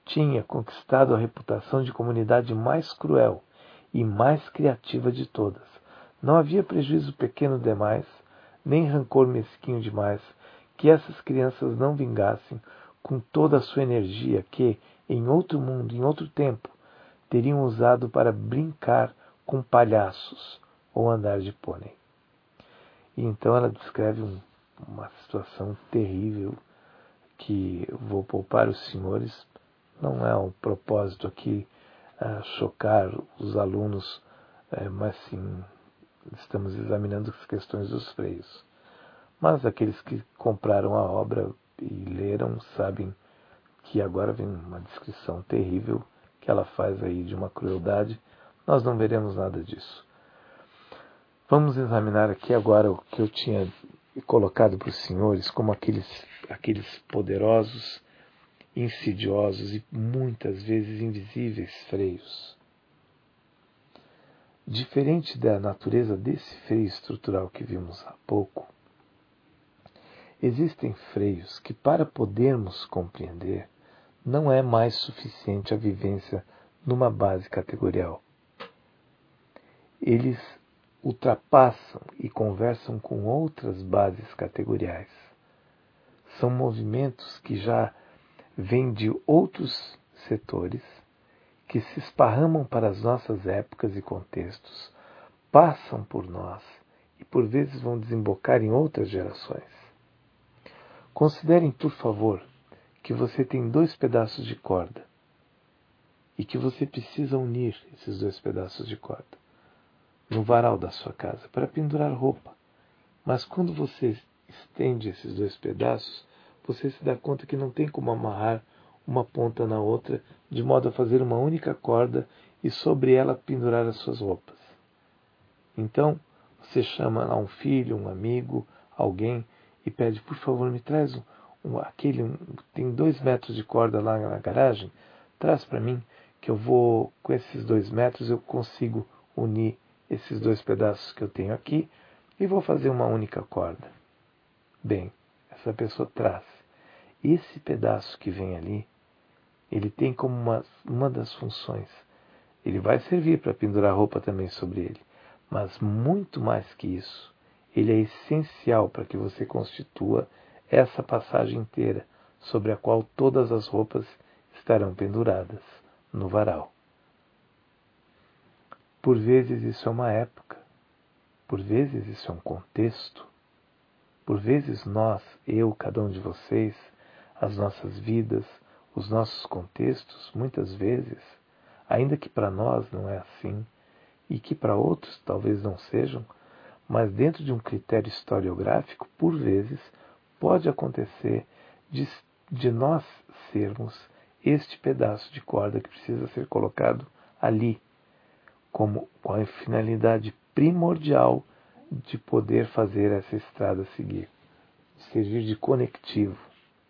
tinha conquistado a reputação de comunidade mais cruel e mais criativa de todas. Não havia prejuízo pequeno demais, nem rancor mesquinho demais, que essas crianças não vingassem com toda a sua energia que, em outro mundo, em outro tempo, teriam usado para brincar com palhaços ou andar de pônei. E então ela descreve uma situação terrível que eu vou poupar os senhores. Não é um propósito aqui chocar os alunos, mas sim estamos examinando as questões dos freios. Mas aqueles que compraram a obra e leram sabem que agora vem uma descrição terrível que ela faz aí de uma crueldade. Nós não veremos nada disso. Vamos examinar aqui agora o que eu tinha colocado para os senhores como aqueles poderosos, insidiosos e muitas vezes invisíveis freios. Diferente da natureza desse freio estrutural que vimos há pouco, existem freios que, para podermos compreender, não é mais suficiente a vivência numa base categorial. Eles ultrapassam e conversam com outras bases categoriais. São movimentos que já vêm de outros setores, que se esparramam para as nossas épocas e contextos, passam por nós e por vezes vão desembocar em outras gerações. Considerem, por favor, que você tem 2 pedaços de corda e que você precisa unir esses 2 pedaços de corda no varal da sua casa para pendurar roupa. Mas quando você estende esses 2 pedaços, você se dá conta que não tem como amarrar uma ponta na outra, de modo a fazer uma única corda e sobre ela pendurar as suas roupas. Então, você chama a um filho, um amigo, alguém e pede, por favor, me traz tem 2 metros de corda lá na garagem, traz para mim que eu vou, com esses 2 metros, eu consigo unir esses 2 pedaços que eu tenho aqui e vou fazer uma única corda. Bem, essa pessoa traz. Esse pedaço que vem ali, ele tem como uma das funções. Ele vai servir para pendurar roupa também sobre ele. Mas muito mais que isso, ele é essencial para que você constitua essa passagem inteira, sobre a qual todas as roupas estarão penduradas no varal. Por vezes isso é uma época, por vezes isso é um contexto, por vezes nós, eu, cada um de vocês, as nossas vidas, os nossos contextos, muitas vezes, ainda que para nós não é assim, e que para outros talvez não sejam, mas dentro de um critério historiográfico, por vezes, pode acontecer de nós sermos este pedaço de corda que precisa ser colocado ali, com a finalidade primordial de poder fazer essa estrada seguir, servir de conectivo.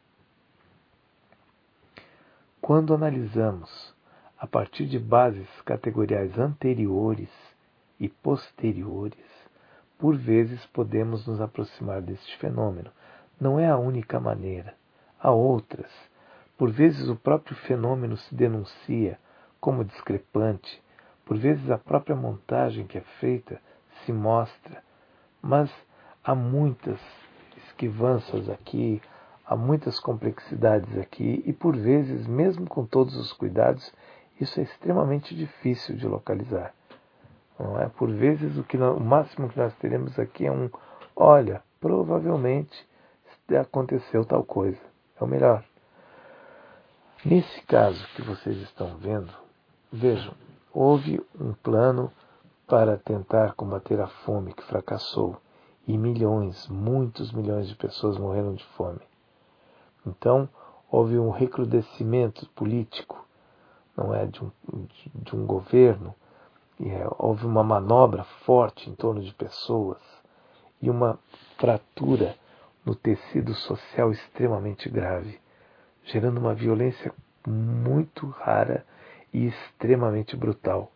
Quando analisamos a partir de bases categoriais anteriores e posteriores, por vezes podemos nos aproximar deste fenômeno. Não é a única maneira. Há outras. Por vezes o próprio fenômeno se denuncia como discrepante. Por vezes a própria montagem que é feita se mostra. Mas há muitas esquivanças aqui, há muitas complexidades aqui e por vezes, mesmo com todos os cuidados, isso é extremamente difícil de localizar. Não é? Por vezes o máximo que nós teremos aqui é olha, provavelmente aconteceu tal coisa. É o melhor. Nesse caso que vocês estão vendo, vejam, houve um plano para tentar combater a fome que fracassou e muitos milhões de pessoas morreram de fome. Então, houve um recrudescimento político, não é, de um governo, houve uma manobra forte em torno de pessoas e uma fratura no tecido social extremamente grave, gerando uma violência muito rara e extremamente brutal.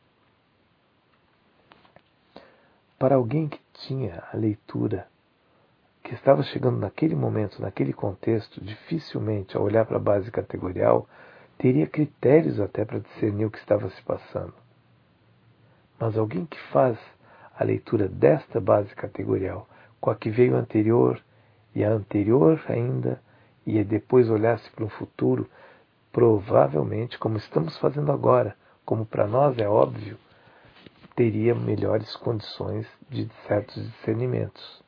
Para alguém que tinha a leitura, que estava chegando naquele momento, naquele contexto, dificilmente, ao olhar para a base categorial, teria critérios até para discernir o que estava se passando. Mas alguém que faz a leitura desta base categorial com a que veio anterior e a anterior ainda, e depois olhasse para o futuro, provavelmente, como estamos fazendo agora, como para nós é óbvio, teria melhores condições de certos discernimentos.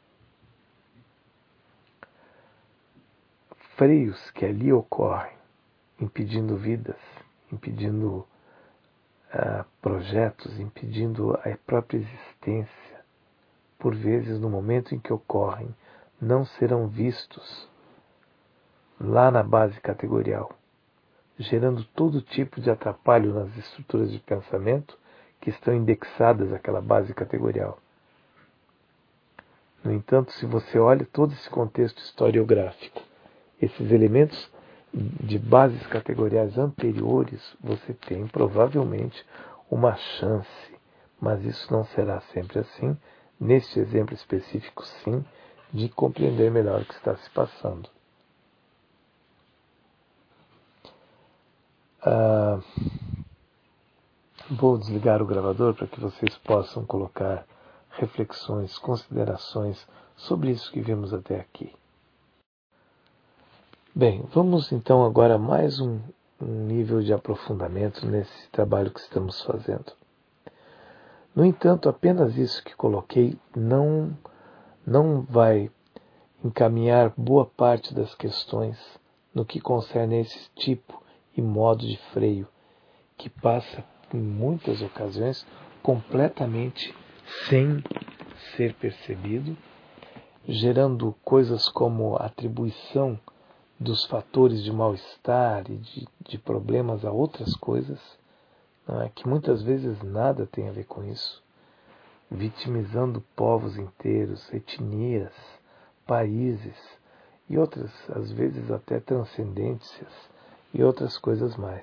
Freios que ali ocorrem, impedindo vidas, impedindo projetos, impedindo a própria existência, por vezes no momento em que ocorrem, não serão vistos lá na base categorial, gerando todo tipo de atrapalho nas estruturas de pensamento que estão indexadas àquela base categorial. No entanto, se você olha todo esse contexto historiográfico, esses elementos de bases categoriais anteriores, você tem provavelmente uma chance, mas isso não será sempre assim, neste exemplo específico sim, de compreender melhor o que está se passando. Vou desligar o gravador para que vocês possam colocar reflexões, considerações sobre isso que vimos até aqui. Bem, vamos então agora a mais um nível de aprofundamento nesse trabalho que estamos fazendo. No entanto, apenas isso que coloquei não vai encaminhar boa parte das questões no que concerne a esse tipo e modo de freio, que passa, em muitas ocasiões, completamente sem ser percebido, gerando coisas como a atribuição dos fatores de mal-estar e de problemas a outras coisas, não é? Que muitas vezes nada tem a ver com isso, vitimizando povos inteiros, etnias, países e outras, às vezes até transcendências e outras coisas mais.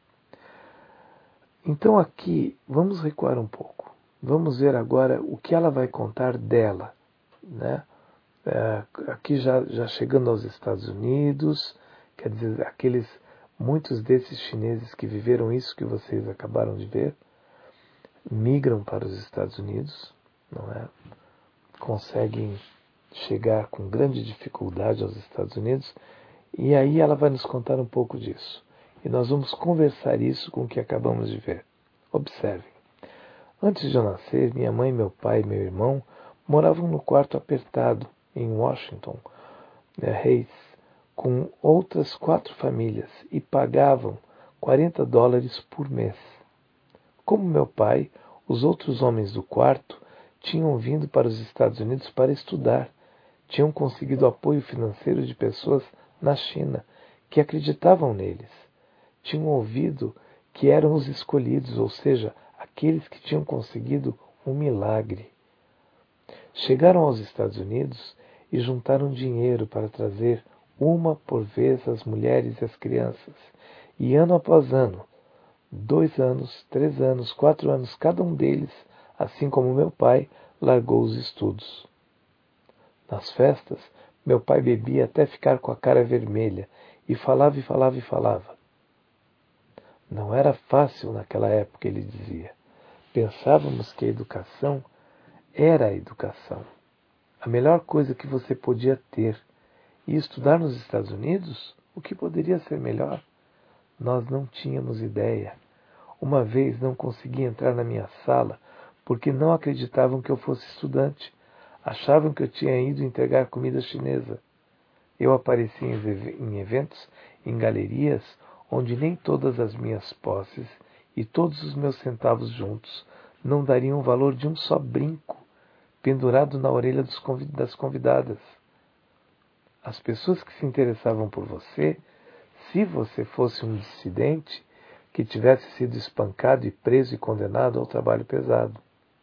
Então aqui, vamos recuar um pouco. Vamos ver agora o que ela vai contar dela, né? Aqui já chegando aos Estados Unidos, quer dizer, muitos desses chineses que viveram isso que vocês acabaram de ver, migram para os Estados Unidos, não é? Conseguem chegar com grande dificuldade aos Estados Unidos, e aí ela vai nos contar um pouco disso. E nós vamos conversar isso com o que acabamos de ver. Observem. Antes de eu nascer, minha mãe, meu pai e meu irmão moravam no quarto apertado, em Washington Heights, com outras 4 famílias e pagavam $40 por mês. Como meu pai, os outros homens do quarto tinham vindo para os Estados Unidos para estudar, tinham conseguido apoio financeiro de pessoas na China que acreditavam neles, tinham ouvido que eram os escolhidos, ou seja, aqueles que tinham conseguido um milagre. Chegaram aos Estados Unidos e juntaram dinheiro para trazer uma por vez as mulheres e as crianças. E ano após ano, 2 anos, 3 anos, 4 anos, cada um deles, assim como meu pai, largou os estudos. Nas festas, meu pai bebia até ficar com a cara vermelha e falava e falava e falava. Não era fácil naquela época, ele dizia. Pensávamos que a educação era a educação. A melhor coisa que você podia ter. E estudar nos Estados Unidos? O que poderia ser melhor? Nós não tínhamos ideia. Uma vez não consegui entrar na minha sala porque não acreditavam que eu fosse estudante. Achavam que eu tinha ido entregar comida chinesa. Eu apareci em eventos, em galerias, onde nem todas as minhas posses e todos os meus centavos juntos não dariam o valor de um só brinco pendurado na orelha das convidadas. As pessoas que se interessavam por você, se você fosse um dissidente que tivesse sido espancado e preso e condenado ao trabalho pesado.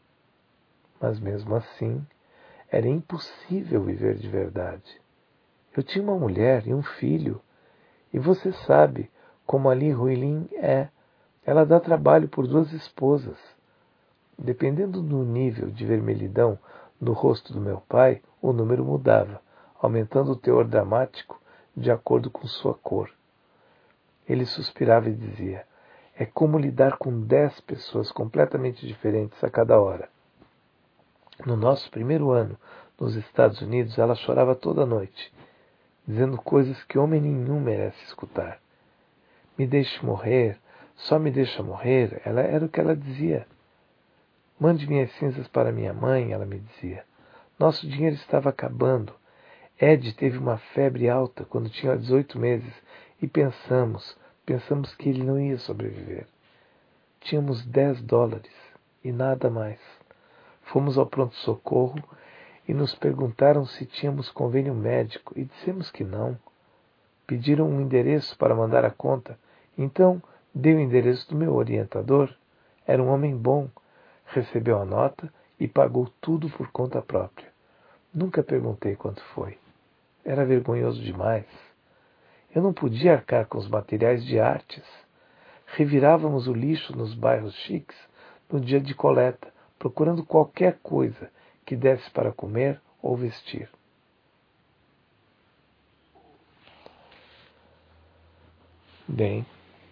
Mas mesmo assim, era impossível viver de verdade. Eu tinha uma mulher e um filho, e você sabe como a Li Huilin é. Ela dá trabalho por 2 esposas. Dependendo do nível de vermelhidão no rosto do meu pai, o número mudava, aumentando o teor dramático de acordo com sua cor. Ele suspirava e dizia: é como lidar com 10 pessoas completamente diferentes a cada hora. No nosso primeiro ano nos Estados Unidos, ela chorava toda noite, dizendo coisas que homem nenhum merece escutar. Me deixe morrer, só me deixa morrer, era o que ela dizia. Mande minhas cinzas para minha mãe, ela me dizia. Nosso dinheiro estava acabando. Ed teve uma febre alta quando tinha 18 meses e pensamos que ele não ia sobreviver. Tínhamos $10 e nada mais. Fomos ao pronto-socorro e nos perguntaram se tínhamos convênio médico e dissemos que não. Pediram um endereço para mandar a conta, então dei o endereço do meu orientador. Era um homem bom, recebeu a nota e pagou tudo por conta própria. Nunca perguntei quanto foi. Era vergonhoso demais. Eu não podia arcar com os materiais de artes. Revirávamos o lixo nos bairros chiques no dia de coleta, procurando qualquer coisa que desse para comer ou vestir. Bem,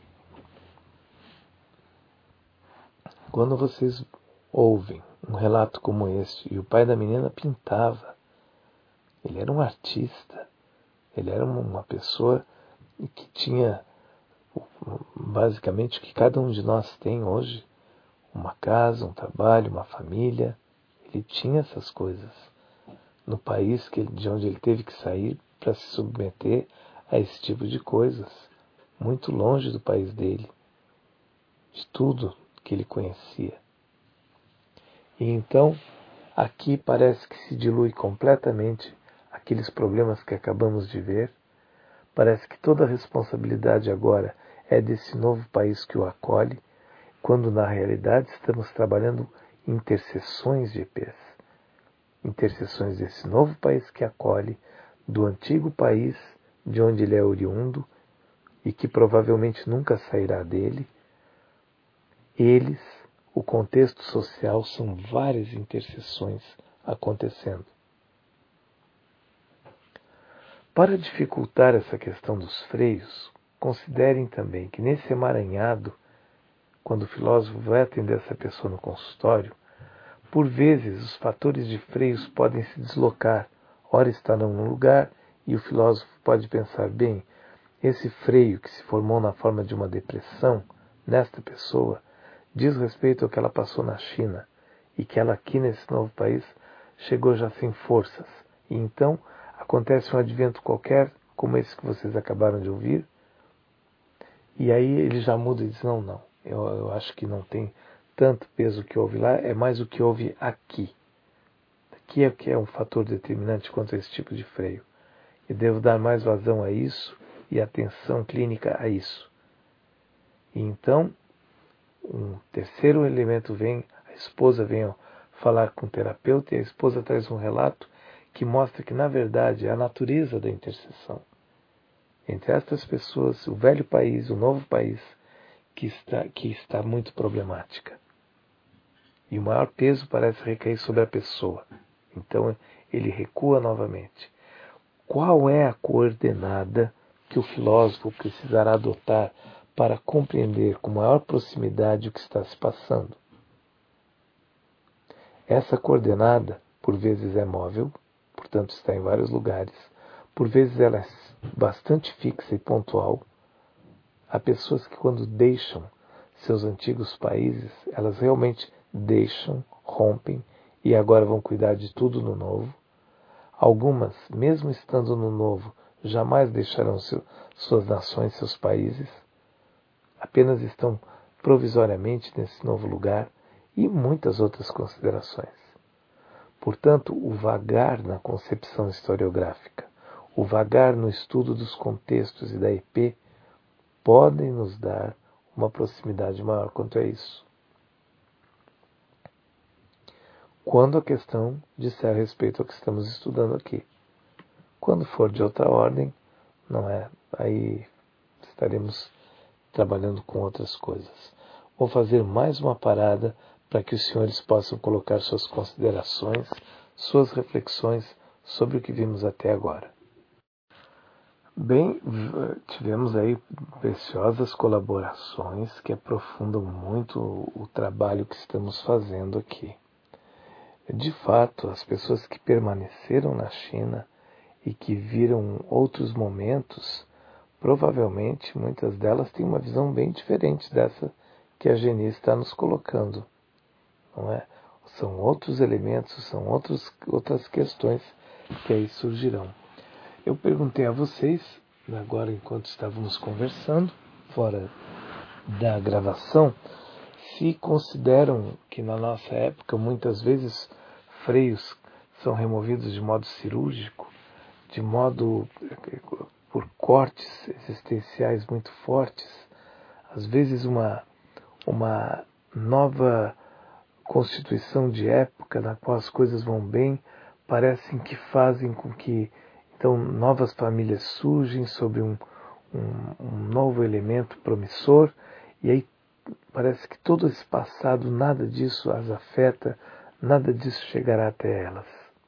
quando vocês ouvem um relato como este, e o pai da menina pintava, ele era um artista, ele era uma pessoa que tinha basicamente o que cada um de nós tem hoje, uma casa, um trabalho, uma família. Ele tinha essas coisas no país de onde ele teve que sair para se submeter a esse tipo de coisas, muito longe do país dele, de tudo que ele conhecia. E então, aqui parece que se dilui completamente aqueles problemas que acabamos de ver. Parece que toda a responsabilidade agora é desse novo país que o acolhe, quando na realidade estamos trabalhando interseções de EPs. Interseções desse novo país que acolhe, do antigo país de onde ele é oriundo e que provavelmente nunca sairá dele. Eles, o contexto social, são várias interseções acontecendo. Para dificultar essa questão dos freios, considerem também que nesse emaranhado, quando o filósofo vai atender essa pessoa no consultório, por vezes os fatores de freios podem se deslocar. Ora está num lugar e o filósofo pode pensar, bem, esse freio que se formou na forma de uma depressão nesta pessoa diz respeito ao que ela passou na China e que ela aqui nesse novo país chegou já sem forças. E então acontece um advento qualquer, como esse que vocês acabaram de ouvir, e aí ele já muda e diz, não, eu acho que não tem tanto peso o que houve lá, é mais o que houve aqui. Aqui é o que é um fator determinante quanto a esse tipo de freio. E devo dar mais vazão a isso e atenção clínica a isso. E então, um terceiro elemento vem, a esposa vem falar com o terapeuta e a esposa traz um relato que mostra que, na verdade, é a natureza da interseção entre estas pessoas, o velho país, o novo país, que está muito problemática. E o maior peso parece recair sobre a pessoa. Então ele recua novamente. Qual é a coordenada que o filósofo precisará adotar para compreender com maior proximidade o que está se passando? Essa coordenada, por vezes, é móvel, portanto está em vários lugares. Por vezes ela é bastante fixa e pontual. Há pessoas que, quando deixam seus antigos países, elas realmente deixam, rompem e agora vão cuidar de tudo no novo. Algumas, mesmo estando no novo, jamais deixarão suas nações, seus países. Apenas estão provisoriamente nesse novo lugar e muitas outras considerações. Portanto, o vagar na concepção historiográfica, o vagar no estudo dos contextos e da EP podem nos dar uma proximidade maior quanto a isso. Quando a questão disser respeito ao que estamos estudando aqui. Quando for de outra ordem, não é? Aí estaremos trabalhando com outras coisas. Vou fazer mais uma parada para que os senhores possam colocar suas considerações, suas reflexões sobre o que vimos até agora. Bem, tivemos aí preciosas colaborações que aprofundam muito o trabalho que estamos fazendo aqui. De fato, as pessoas que permaneceram na China e que viram outros momentos, provavelmente muitas delas têm uma visão bem diferente dessa que a Geni está nos colocando, não é? São outros elementos, são outras questões que aí surgirão. Eu perguntei a vocês, agora enquanto estávamos conversando, fora da gravação, se consideram que na nossa época muitas vezes freios são removidos de modo cirúrgico, de modo por cortes existenciais muito fortes, às vezes uma nova constituição de época na qual as coisas vão bem, parecem que fazem com que então novas famílias surgem sobre um novo elemento promissor, e aí parece que todo esse passado, nada disso as afeta, nada disso chegará até elas.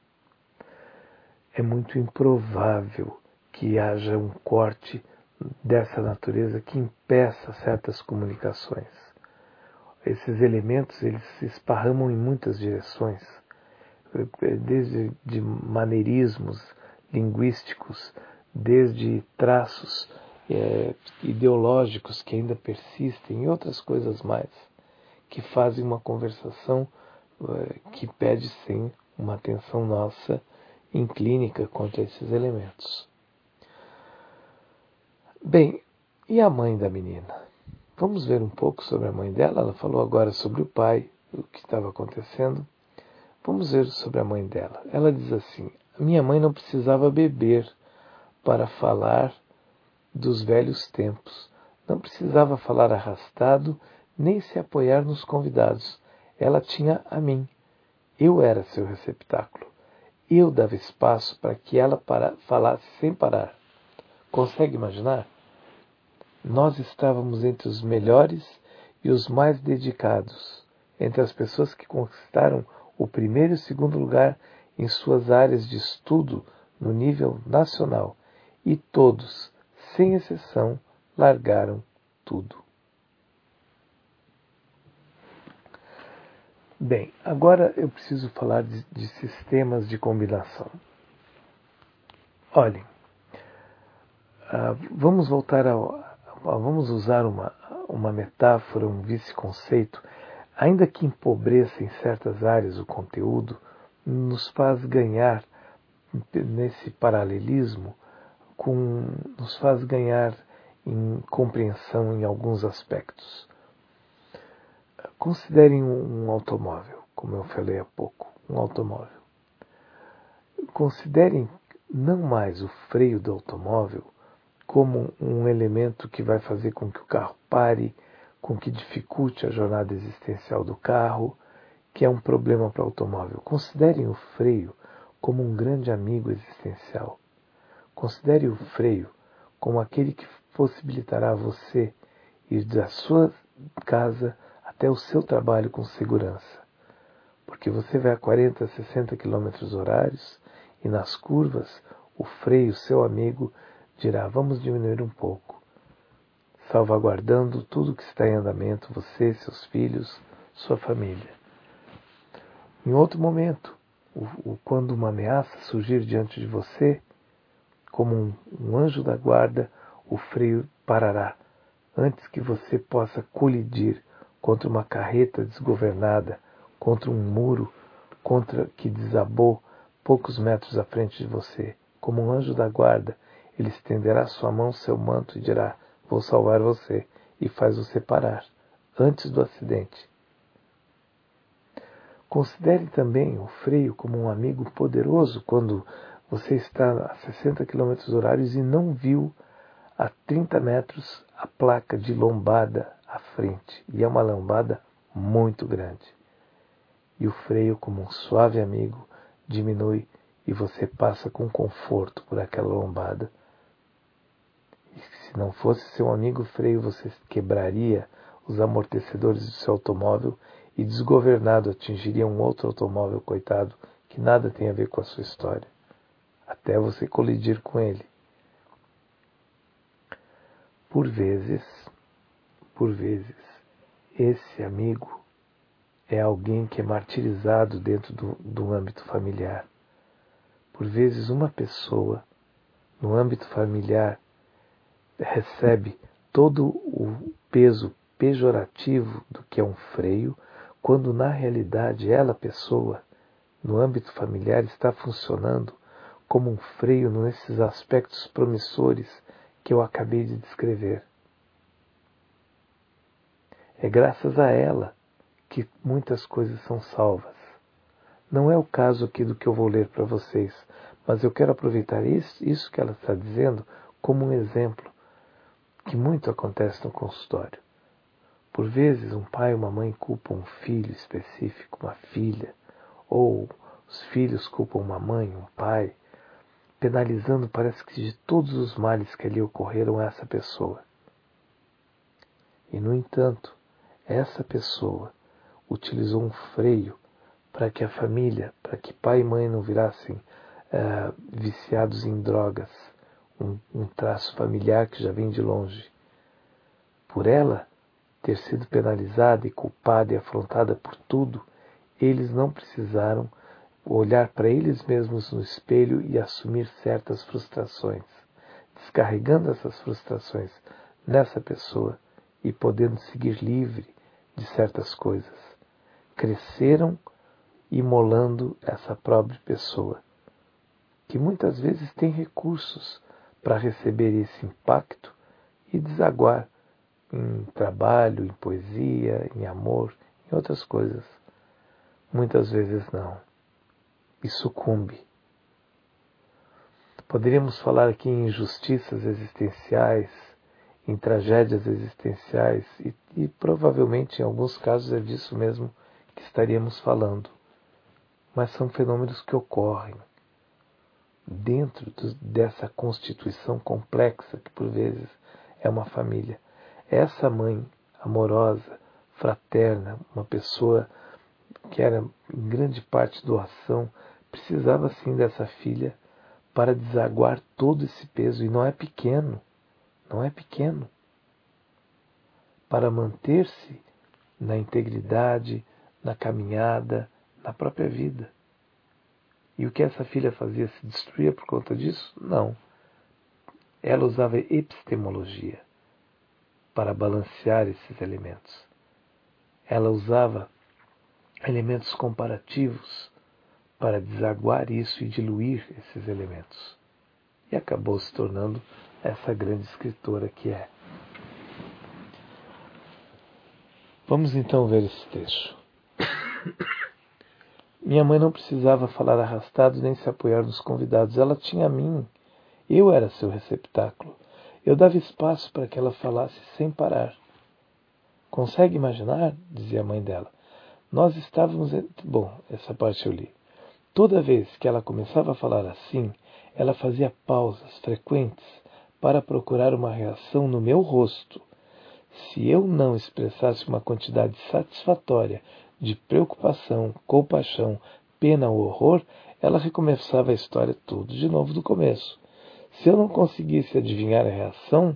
É muito improvável que haja um corte dessa natureza que impeça certas comunicações. Esses elementos, eles se esparramam em muitas direções, desde de maneirismos linguísticos, desde traços ideológicos que ainda persistem e outras coisas mais, que fazem uma conversação que pede sim uma atenção nossa em clínica quanto a esses elementos. Bem, e a mãe da menina? Vamos ver um pouco sobre a mãe dela. Ela falou agora sobre o pai, o que estava acontecendo. Vamos ver sobre a mãe dela. Ela diz assim: minha mãe não precisava beber para falar dos velhos tempos. Não precisava falar arrastado, nem se apoiar nos convidados. Ela tinha a mim. Eu era seu receptáculo. Eu dava espaço para que ela falasse sem parar. Consegue imaginar? Nós estávamos entre os melhores e os mais dedicados, entre as pessoas que conquistaram o primeiro e o segundo lugar em suas áreas de estudo no nível nacional, e todos, sem exceção, largaram tudo. Bem, agora eu preciso falar de sistemas de combinação. Olhem, vamos voltar vamos usar uma metáfora, um vice-conceito, ainda que empobreça em certas áreas o conteúdo, nos faz ganhar nesse paralelismo, nos faz ganhar em compreensão em alguns aspectos. Considerem um automóvel, como eu falei há pouco, um automóvel. Considerem não mais o freio do automóvel como um elemento que vai fazer com que o carro pare, com que dificulte a jornada existencial do carro, que é um problema para o automóvel. Considerem o freio como um grande amigo existencial. Considere o freio como aquele que possibilitará a você ir da sua casa até o seu trabalho com segurança. Porque você vai a 40, 60 km horários e nas curvas o freio, seu amigo, dirá: vamos diminuir um pouco, salvaguardando tudo que está em andamento, você, seus filhos, sua família. Em outro momento, quando uma ameaça surgir diante de você, como um anjo da guarda, o freio parará, antes que você possa colidir contra uma carreta desgovernada, contra um muro, que desabou poucos metros à frente de você. Como um anjo da guarda, ele estenderá sua mão, seu manto, e dirá: vou salvar você, e faz você parar, antes do acidente. Considere também o freio como um amigo poderoso quando você está a 60 km horários e não viu a 30 metros a placa de lombada à frente. E é uma lombada muito grande. E o freio, como um suave amigo, diminui e você passa com conforto por aquela lombada. E se não fosse seu amigo freio, você quebraria os amortecedores do seu automóvel e desgovernado atingiria um outro automóvel, coitado, que nada tem a ver com a sua história, até você colidir com ele. Por vezes, esse amigo é alguém que é martirizado dentro do âmbito familiar. Por vezes, uma pessoa no âmbito familiar recebe todo o peso pejorativo do que é um freio, quando na realidade ela, pessoa, no âmbito familiar, está funcionando como um freio nesses aspectos promissores que eu acabei de descrever. É graças a ela que muitas coisas são salvas. Não é o caso aqui do que eu vou ler para vocês, mas eu quero aproveitar isso que ela está dizendo como um exemplo que muito acontece no consultório. Por vezes, um pai ou uma mãe culpam um filho específico, uma filha, ou os filhos culpam uma mãe, um pai, penalizando, parece que, de todos os males que ali ocorreram a essa pessoa. E, no entanto, essa pessoa utilizou um freio para que a família, para que pai e mãe não virassem viciados em drogas, um traço familiar que já vem de longe. Por ela ter sido penalizada e culpada e afrontada por tudo, eles não precisaram olhar para eles mesmos no espelho e assumir certas frustrações, descarregando essas frustrações nessa pessoa e podendo seguir livre de certas coisas. Cresceram imolando essa própria pessoa, que muitas vezes tem recursos para receber esse impacto e desaguar em trabalho, em poesia, em amor, em outras coisas. Muitas vezes não. E sucumbe. Poderíamos falar aqui em injustiças existenciais, em tragédias existenciais, e provavelmente em alguns casos é disso mesmo que estaríamos falando. Mas são fenômenos que ocorrem dentro dessa constituição complexa que por vezes é uma família. Essa mãe amorosa, fraterna, uma pessoa que era em grande parte doação, precisava sim dessa filha para desaguar todo esse peso, e não é pequeno, para manter-se na integridade, na caminhada, na própria vida. E o que essa filha fazia? Se destruía por conta disso? Não. Ela usava epistemologia para balancear esses elementos. Ela usava elementos comparativos para desaguar isso e diluir esses elementos. E acabou se tornando essa grande escritora que é. Vamos então ver esse trecho. Minha mãe não precisava falar arrastado nem se apoiar nos convidados. Ela tinha a mim. Eu era seu receptáculo. Eu dava espaço para que ela falasse sem parar. Consegue imaginar? Dizia a mãe dela. Nós estávamos... Bom, essa parte eu li. Toda vez que ela começava a falar assim, ela fazia pausas frequentes para procurar uma reação no meu rosto. Se eu não expressasse uma quantidade satisfatória de preocupação, compaixão, pena ou horror, ela recomeçava a história tudo de novo do começo. Se eu não conseguisse adivinhar a reação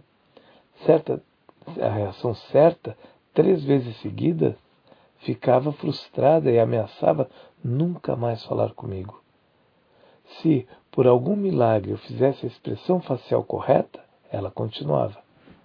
certa, 3 vezes seguidas, ficava frustrada e ameaçava nunca mais falar comigo. Se, por algum milagre, eu fizesse a expressão facial correta, ela continuava.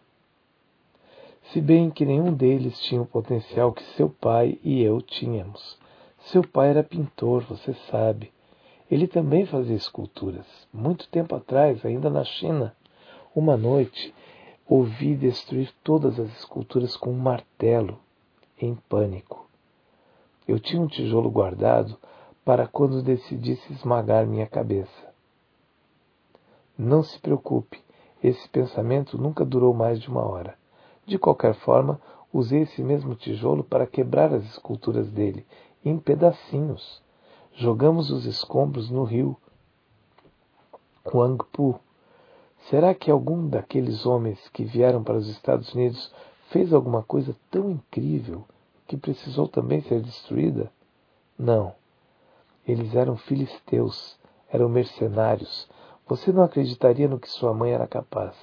Se bem que nenhum deles tinha o potencial que seu pai e eu tínhamos. Seu pai era pintor, você sabe. Ele também fazia esculturas. Muito tempo atrás, ainda na China, uma noite, ouvi destruir todas as esculturas com um martelo, em pânico. Eu tinha um tijolo guardado para quando decidisse esmagar minha cabeça. Não se preocupe, esse pensamento nunca durou mais de 1 hora. De qualquer forma, usei esse mesmo tijolo para quebrar as esculturas dele, em pedacinhos. Jogamos os escombros no rio Huangpu. Será que algum daqueles homens que vieram para os Estados Unidos fez alguma coisa tão incrível que precisou também ser destruída? Não. Eles eram filisteus, eram mercenários. Você não acreditaria no que sua mãe era capaz.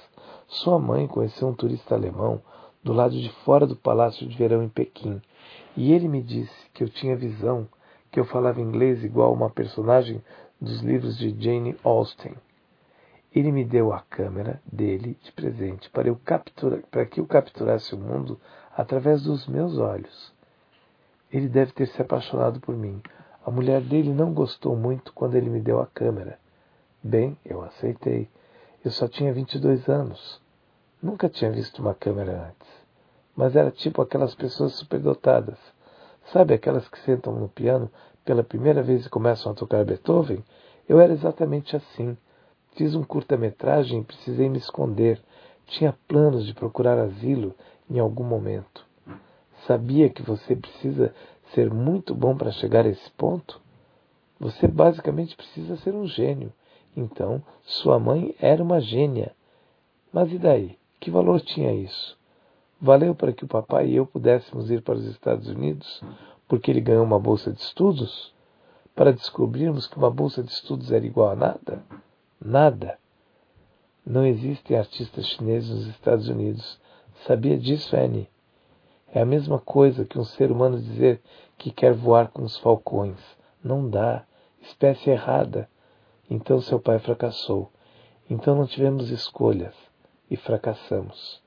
Sua mãe conheceu um turista alemão do lado de fora do Palácio de Verão em Pequim, e ele me disse que eu tinha visão, que eu falava inglês igual uma personagem dos livros de Jane Austen. Ele me deu a câmera dele de presente para que eu capturasse o mundo através dos meus olhos. Ele deve ter se apaixonado por mim. A mulher dele não gostou muito quando ele me deu a câmera. Bem, eu aceitei. Eu só tinha 22 anos. Nunca tinha visto uma câmera antes. Mas era tipo aquelas pessoas superdotadas. Sabe aquelas que sentam no piano pela primeira vez e começam a tocar Beethoven? Eu era exatamente assim. Fiz um curta-metragem e precisei me esconder. Tinha planos de procurar asilo em algum momento. Sabia que você precisa ser muito bom para chegar a esse ponto? Você basicamente precisa ser um gênio. Então, sua mãe era uma gênia. Mas e daí? Que valor tinha isso? Valeu para que o papai e eu pudéssemos ir para os Estados Unidos porque ele ganhou uma bolsa de estudos? Para descobrirmos que uma bolsa de estudos era igual a nada? Nada. Não existem artistas chineses nos Estados Unidos. Sabia disso, Annie? É a mesma coisa que um ser humano dizer que quer voar com os falcões. Não dá. Espécie errada. Então seu pai fracassou. Então não tivemos escolhas. E fracassamos.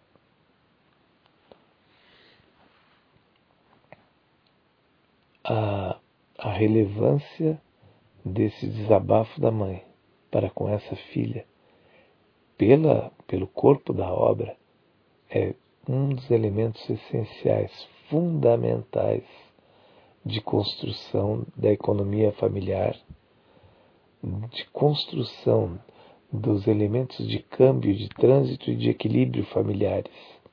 A relevância desse desabafo da mãe para com essa filha, pelo corpo da obra, é um dos elementos essenciais, fundamentais de construção da economia familiar, de construção dos elementos de câmbio, de trânsito e de equilíbrio familiares.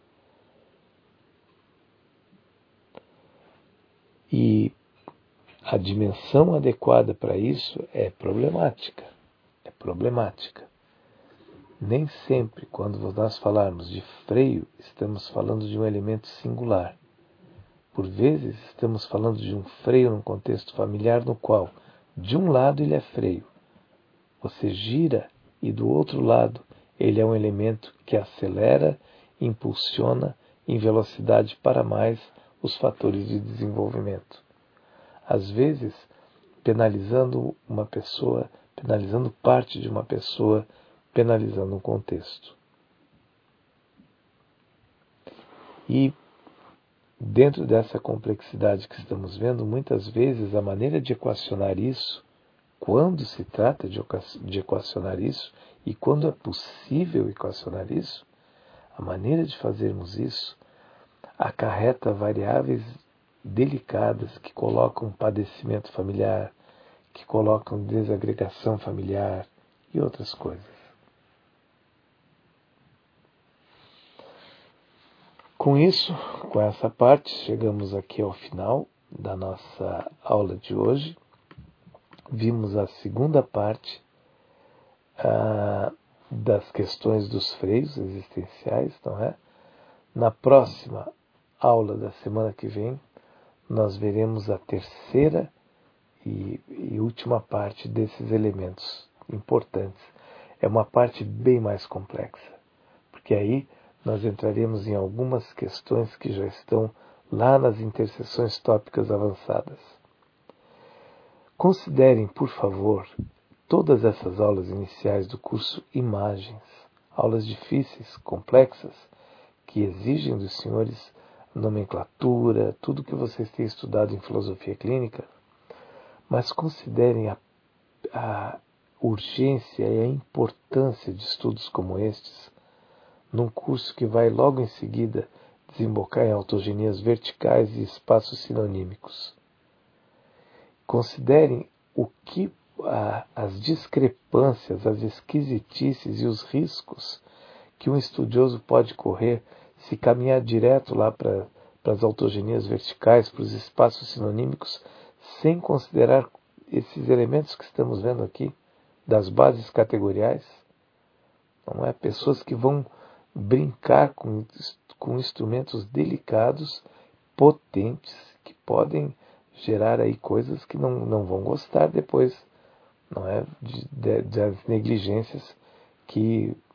E a dimensão adequada para isso é problemática. É problemática. Nem sempre, quando nós falarmos de freio, estamos falando de um elemento singular. Por vezes, estamos falando de um freio num contexto familiar no qual, de um lado, ele é freio. Você gira e, do outro lado, ele é um elemento que acelera e impulsiona em velocidade para mais os fatores de desenvolvimento. Às vezes, penalizando uma pessoa, penalizando parte de uma pessoa, penalizando um contexto. E dentro dessa complexidade que estamos vendo, muitas vezes a maneira de equacionar isso, quando se trata de equacionar isso e quando é possível equacionar isso, a maneira de fazermos isso acarreta variáveis delicadas que colocam padecimento familiar, que colocam desagregação familiar e outras coisas. Com isso, com essa parte, chegamos aqui ao final da nossa aula de hoje. Vimos a segunda parte das questões dos freios existenciais, não é? Na próxima aula da semana que vem, nós veremos a terceira e última parte desses elementos importantes. É uma parte bem mais complexa, porque aí nós entraremos em algumas questões que já estão lá nas interseções tópicas avançadas. Considerem, por favor, todas essas aulas iniciais do curso Imagens, aulas difíceis, complexas, que exigem dos senhores nomenclatura, tudo que vocês têm estudado em filosofia clínica, mas considerem a urgência e a importância de estudos como estes, num curso que vai logo em seguida desembocar em autogenias verticais e espaços sinonímicos. Considerem o que as discrepâncias, as esquisitices e os riscos que um estudioso pode correr se caminhar direto lá para as autogenias verticais, para os espaços sinonímicos, sem considerar esses elementos que estamos vendo aqui, das bases categoriais. Não é? Pessoas que vão brincar com instrumentos delicados, potentes, que podem gerar aí coisas que não vão gostar depois, não é? Das negligências que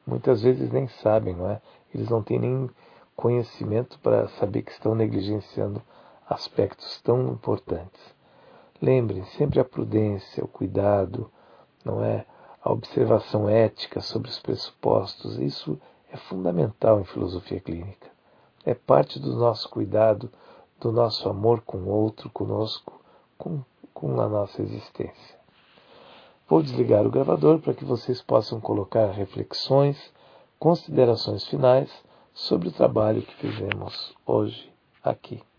muitas vezes nem sabem, não é? Eles não têm nem conhecimento para saber que estão negligenciando aspectos tão importantes. Lembrem sempre a prudência, o cuidado, não é? A observação ética sobre os pressupostos. Isso é fundamental em filosofia clínica. É parte do nosso cuidado, do nosso amor com o outro, conosco, com a nossa existência. Vou desligar o gravador para que vocês possam colocar reflexões, considerações finais sobre o trabalho que fizemos hoje aqui.